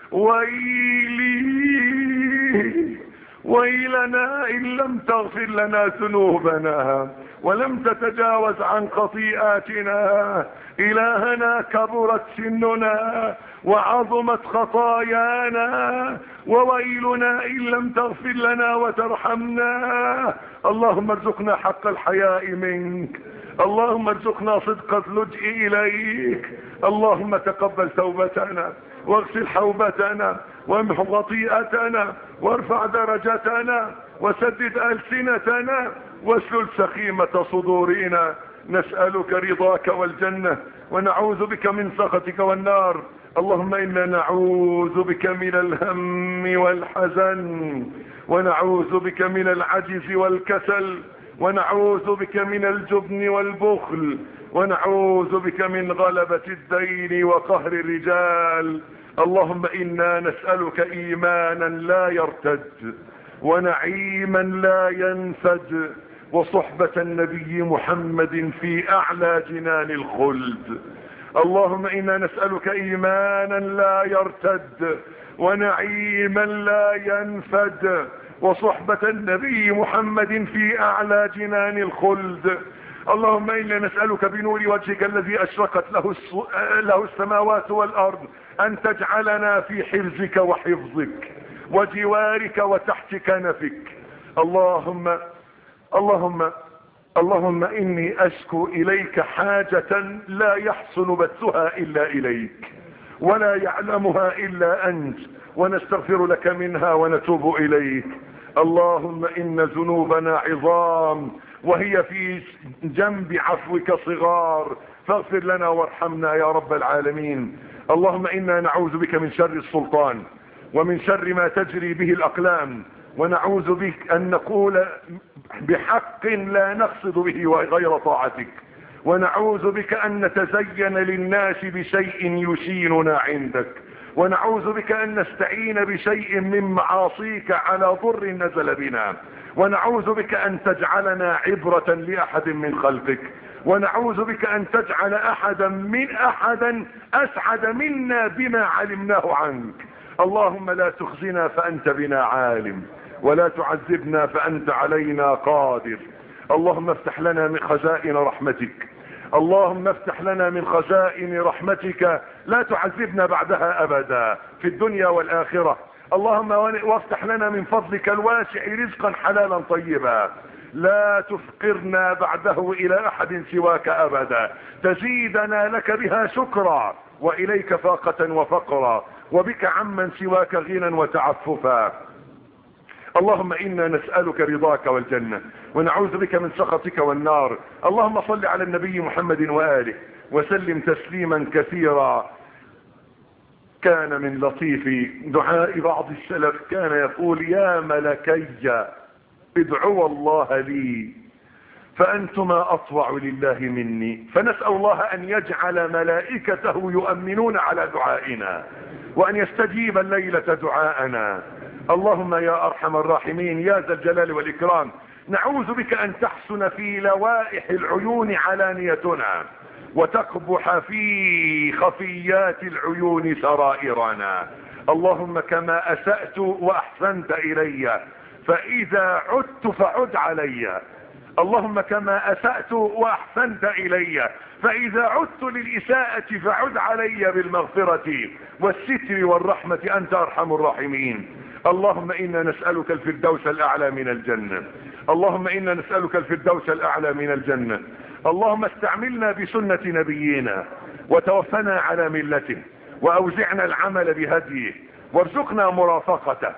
ويلي ويلنا إن لم تغفر لنا ذنوبنا ولم تتجاوز عن خطيئاتنا. إلهنا كبرت سننا وعظمت خطايانا، وويلنا إن لم تغفر لنا وترحمنا. اللهم ارزقنا حق الحياء منك، اللهم ارزقنا صدق اللجئ إليك، اللهم تقبل توبتنا واغسل حوبتنا وامحو خطيئتنا وارفع درجتنا وسدد ألسنتنا واسلل سخيمة صدورنا. نسألك رضاك والجنة ونعوذ بك من سخطك والنار. اللهم إنا نعوذ بك من الهم والحزن، ونعوذ بك من العجز والكسل، ونعوذ بك من الجبن والبخل، ونعوذ بك من غلبة الدين وقهر الرجال. اللهم إنا نسألك إيمانا لا يرتد، ونعيما لا ينفد، وصحبة النبي محمد في أعلى جنان الخلد. اللهم إنا نسألك إيمانا لا يرتد ونعيما لا ينفد وصحبة النبي محمد في أعلى جنان الخلد. اللهم إنا نسألك بنور وجهك الذي أشرقت له, له السماوات والأرض أن تجعلنا في حرزك وحفظك وجوارك وتحت كنفك. اللهم اللهم اللهم إني أشكو إليك حاجة لا يحسن بثها إلا إليك ولا يعلمها إلا أنت، ونستغفر لك منها ونتوب إليك. اللهم إن ذنوبنا عظام وهي في جنب عفوك صغار، فاغفر لنا وارحمنا يا رب العالمين. اللهم إنا نعوذ بك من شر السلطان ومن شر ما تجري به الأقلام، ونعوذ بك أن نقول بحق لا نقصد به غير طاعتك، ونعوذ بك أن نتزين للناس بشيء يشيننا عندك، ونعوذ بك أن نستعين بشيء من معاصيك على ضر نزل بنا، ونعوذ بك أن تجعلنا عبرة لأحد من خلقك، ونعوذ بك أن تجعل أحدا من أحدا أسعد منا بما علمناه عنك. اللهم لا تخزنا فأنت بنا عالم، ولا تعذبنا فأنت علينا قادر. اللهم افتح لنا من خزائن رحمتك، اللهم افتح لنا من خزائن رحمتك لا تعذبنا بعدها أبدا في الدنيا والآخرة. اللهم وافتح لنا من فضلك الواسع رزقا حلالا طيبا لا تفقرنا بعده إلى أحد سواك أبدا، تزيدنا لك بها شكرا وإليك فاقة وفقرا، وبك عمن سواك غنى وتعففا. اللهم إنا نسألك رضاك والجنة ونعوذ بك من سخطك والنار. اللهم صل على النبي محمد وآله وسلم تسليما كثيرا. كان من لطيف دعاء بعض السلف كان يقول: يا ملكي ادعوا الله لي فأنتما أطوع لله مني. فنسأل الله أن يجعل ملائكته يؤمنون على دعائنا وأن يستجيب الليلة دعاءنا. اللهم يا أرحم الراحمين يا ذا الجلال والإكرام، نعوذ بك أن تحسن في لوائح العيون علانيتنا وتقبح في خفيات العيون سرائرنا. اللهم كما أسأت وأحسنت إلي فإذا عدت فعد علي. اللهم كما أسأت وأحسنت إلي فإذا عدت للإساءة فعد علي بالمغفرة والستر والرحمة أنت أرحم الراحمين. اللهم إنا نسألك الفردوس الأعلى من الجنة، اللهم إنا نسألك الفردوس الأعلى من الجنة. اللهم استعملنا بسنة نبينا وتوفنا على ملته، وأوزعنا العمل بهديه، وارزقنا مرافقته،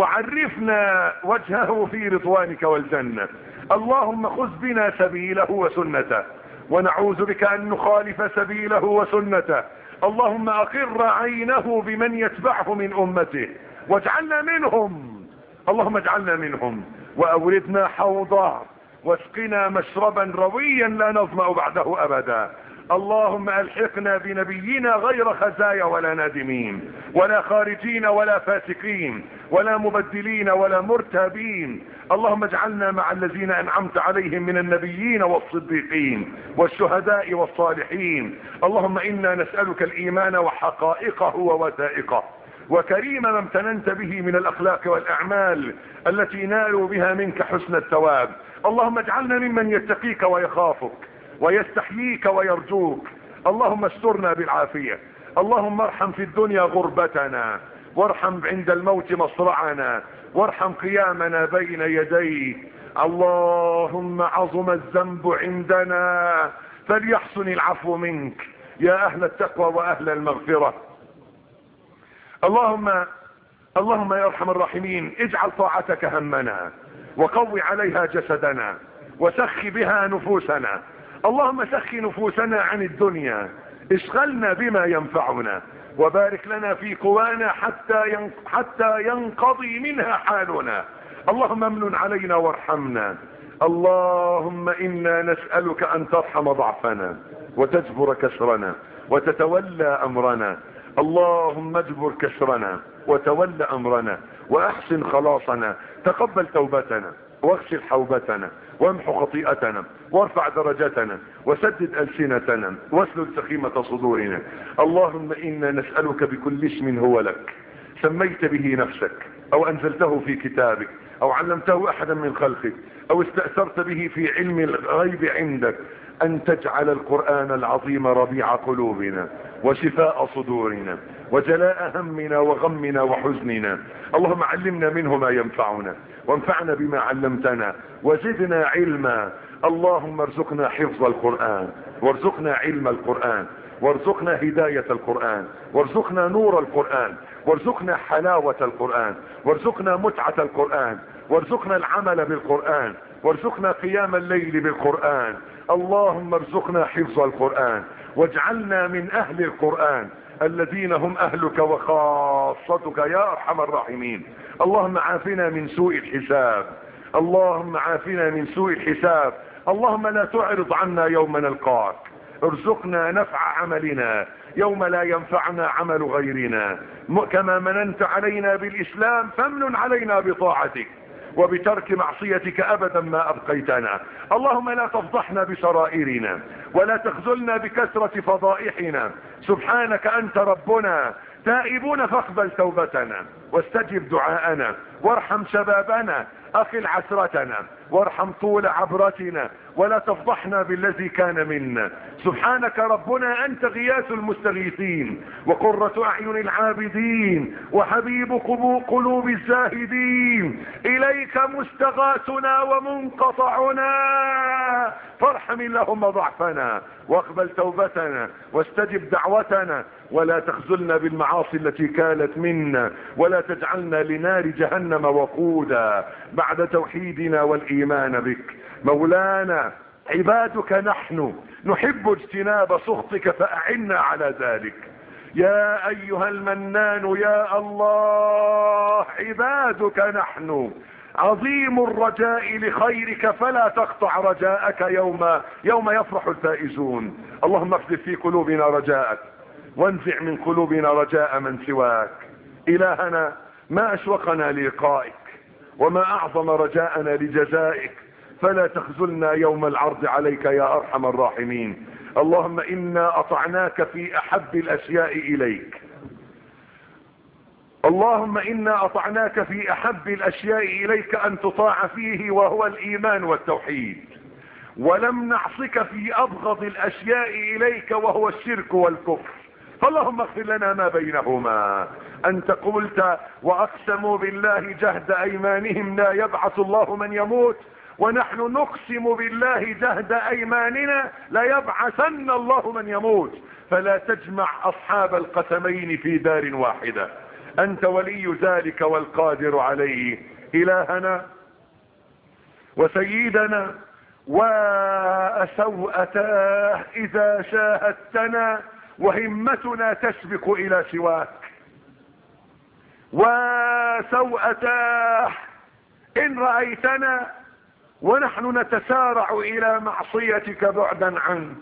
وعرفنا وجهه في رضوانك والجنة. اللهم خذ بنا سبيله وسنته، ونعوذ بك أن نخالف سبيله وسنته. اللهم أقر عينه بمن يتبعه من أمته واجعلنا منهم، اللهم اجعلنا منهم، وأوردنا حوضه واسقنا مشربا رويا لا نظمأ بعده أبدا. اللهم ألحقنا بنبينا غير خزايا ولا نادمين ولا خارجين ولا فاسقين ولا مبدلين ولا مرتابين. اللهم اجعلنا مع الذين أنعمت عليهم من النبيين والصديقين والشهداء والصالحين. اللهم إنا نسألك الإيمان وحقائقه ووثائقه وكريم ما امتننت به من الأخلاق والأعمال التي نالوا بها منك حسن الثواب. اللهم اجعلنا ممن يتقيك ويخافك ويستحييك ويرجوك. اللهم استرنا بالعافية. اللهم ارحم في الدنيا غربتنا، وارحم عند الموت مصرعنا، وارحم قيامنا بين يديك. اللهم عظم الذنب عندنا فليحسن العفو منك يا أهل التقوى وأهل المغفرة. اللهم اللهم يا ارحم الراحمين اجعل طاعتك همنا وقوي عليها جسدنا وسخ بها نفوسنا. اللهم سخ نفوسنا عن الدنيا، اشغلنا بما ينفعنا، وبارك لنا في قوانا حتى حتى ينقضي منها حالنا. اللهم امن علينا وارحمنا. اللهم إنا نسألك أن ترحم ضعفنا وتجبر كسرنا وتتولى أمرنا. اللهم اجبر كسرنا وتولى أمرنا وأحسن خلاصنا. تقبل توبتنا واغسل حوبتنا وامحو خطيئتنا وارفع درجتنا وسدد ألسنتنا واسلل سخيمة صدورنا. اللهم إنا نسألك بكل اسم هو لك سميت به نفسك أو أنزلته في كتابك أو علمته أحدا من خلقك أو استأثرت به في علم الغيب عندك أن تجعل القرآن العظيم ربيع قلوبنا وشفاء صدورنا وجلاء همنا وغمنا وحزننا. اللهم علمنا منه ما ينفعنا وانفعنا بما علمتنا وزدنا علما. اللهم ارزقنا حفظ القرآن وارزقنا علم القرآن وارزقنا هداية القرآن وارزقنا نور القرآن وارزقنا حلاوة القرآن وارزقنا متعة القرآن وارزقنا العمل بالقرآن وارزقنا قيام الليل بالقرآن. اللهم ارزقنا حفظ القرآن واجعلنا من أهل القرآن الذين هم أهلك وخاصتك يا أرحم الراحمين. اللهم عافنا من سوء الحساب اللهم عافنا من سوء الحساب. اللهم لا تعرض عنا يوم نلقاك. ارزقنا نفع عملنا يوم لا ينفعنا عمل غيرنا. كما مننت علينا بالإسلام فمن علينا بطاعتك وبترك معصيتك أبدا ما أبقيتنا. اللهم لا تفضحنا بسرائرنا ولا تخذلنا بكثرة فضائحنا. سبحانك أنت ربنا تائبون فاقبل توبتنا واستجب دعاءنا وارحم شبابنا أخل عسرتنا وارحم طول عبرتنا ولا تفضحنا بالذي كان منا. سبحانك ربنا أنت غياث المستغيثين وقرة أعين العابدين وحبيب قلوب الزاهدين. إليك مستغاثنا ومنقطعنا فارحم اللهم ضعفنا واقبل توبتنا واستجب دعوتنا ولا تخذلنا بالمعاصي التي كانت منا ولا تجعلنا لنار جهنم وقودا بعد توحيدنا والإيمان بك. مولانا عبادك نحن نحب اجتناب سخطك فأعنا على ذلك. يا أيها المنان يا الله عبادك نحن عظيم الرجاء لخيرك فلا تقطع رجاءك يوم يوم يفرح الفائزون. اللهم افتح في قلوبنا رجاءك وانزع من قلوبنا رجاء من سواك. إلهنا ما أشوقنا للقائك وما أعظم رجاءنا لجزائك فلا تخذلنا يوم العرض عليك يا أرحم الراحمين. اللهم إنا أطعناك في أحب الأشياء إليك اللهم إنا أطعناك في أحب الأشياء إليك أن تطاع فيه وهو الإيمان والتوحيد ولم نعصك في أبغض الأشياء إليك وهو الشرك والكفر. فاللهم اغفر لنا ما بينهما. أنت قلت وأقسموا بالله جهد أيمانهم لا يبعث الله من يموت ونحن نقسم بالله جهد أيماننا لا يبعثن الله من يموت. فلا تجمع أصحاب القسمين في دار واحدة. أنت ولي ذلك والقادر عليه. إلهنا وسيدنا وسوءتاه إذا شاهدتنا وهمتنا تسبق إلى سواك وسوءتاه إن رأيتنا ونحن نتسارع إلى معصيتك بعدا عنك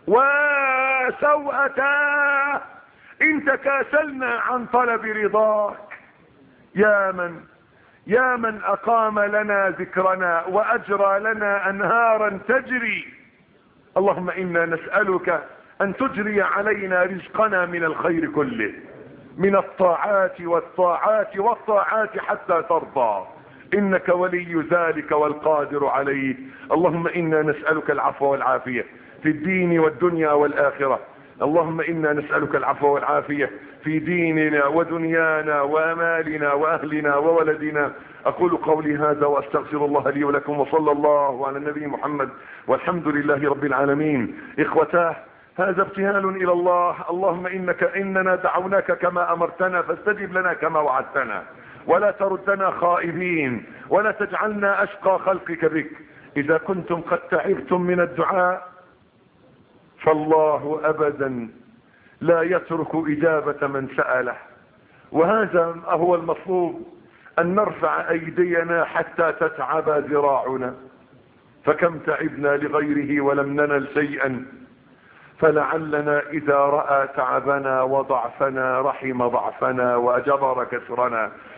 وسوءتاه إن تكاسلنا عن طلب رضاك. يا من يا من أقام لنا ذكرنا وأجرى لنا أنهارا تجري. اللهم إنا نسألك أن تجري علينا رزقنا من الخير كله من الطاعات والطاعات والطاعات حتى ترضى إنك ولي ذلك والقادر عليه. اللهم إنا نسألك العفو والعافية في الدين والدنيا والآخرة. اللهم إنا نسألك العفو والعافية في ديننا ودنيانا وأمالنا وأهلنا وولدنا. أقول قولي هذا وأستغفر الله لي ولكم وصلى الله على النبي محمد والحمد لله رب العالمين. إخوتاه هذا ابتهال إلى الله. اللهم إنك إننا دعوناك كما أمرتنا فاستجب لنا كما وعدتنا ولا تردنا خائبين ولا تجعلنا أشقى خلقك بك. إذا كنتم قد تعبتم من الدعاء فالله أبدا لا يترك إجابة من سأله وهذا هو المطلوب أن نرفع أيدينا حتى تتعب ذراعنا. فكم تعبنا لغيره ولم ننل شيئا فلعلنا إذا رأى تعبنا وضعفنا رحم ضعفنا وأجبر كسرنا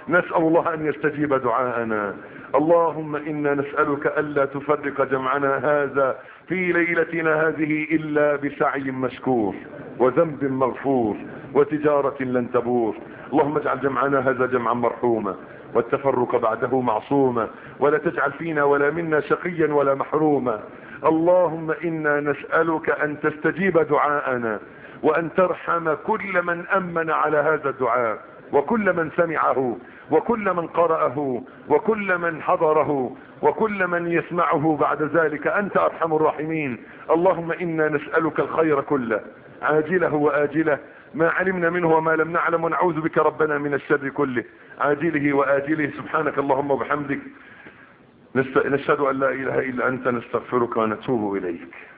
نسأل الله أن يستجيب دعاءنا. اللهم إنا نسألك ألا تفرق جمعنا هذا في ليلتنا هذه إلا بسعي مشكور وذنب مغفور وتجارة لن تبور. اللهم اجعل جمعنا هذا جمعا مرحوما والتفرق بعده معصوما، ولا تجعل فينا ولا منا شقيا ولا محروما. اللهم إنا نسألك أن تستجيب دعاءنا وأن ترحم كل من أمن على هذا الدعاء وكل من سمعه وكل من قرأه وكل من حضره وكل من يسمعه بعد ذلك. أنت أرحم الراحمين. اللهم إنا نسألك الخير كله عاجله وآجله ما علمنا منه وما لم نعلم، ونعوذ بك ربنا من الشر كله عاجله وآجله. سبحانك اللهم وبحمدك نشهد أن لا إله إلا أنت نستغفرك ونتوب إليك.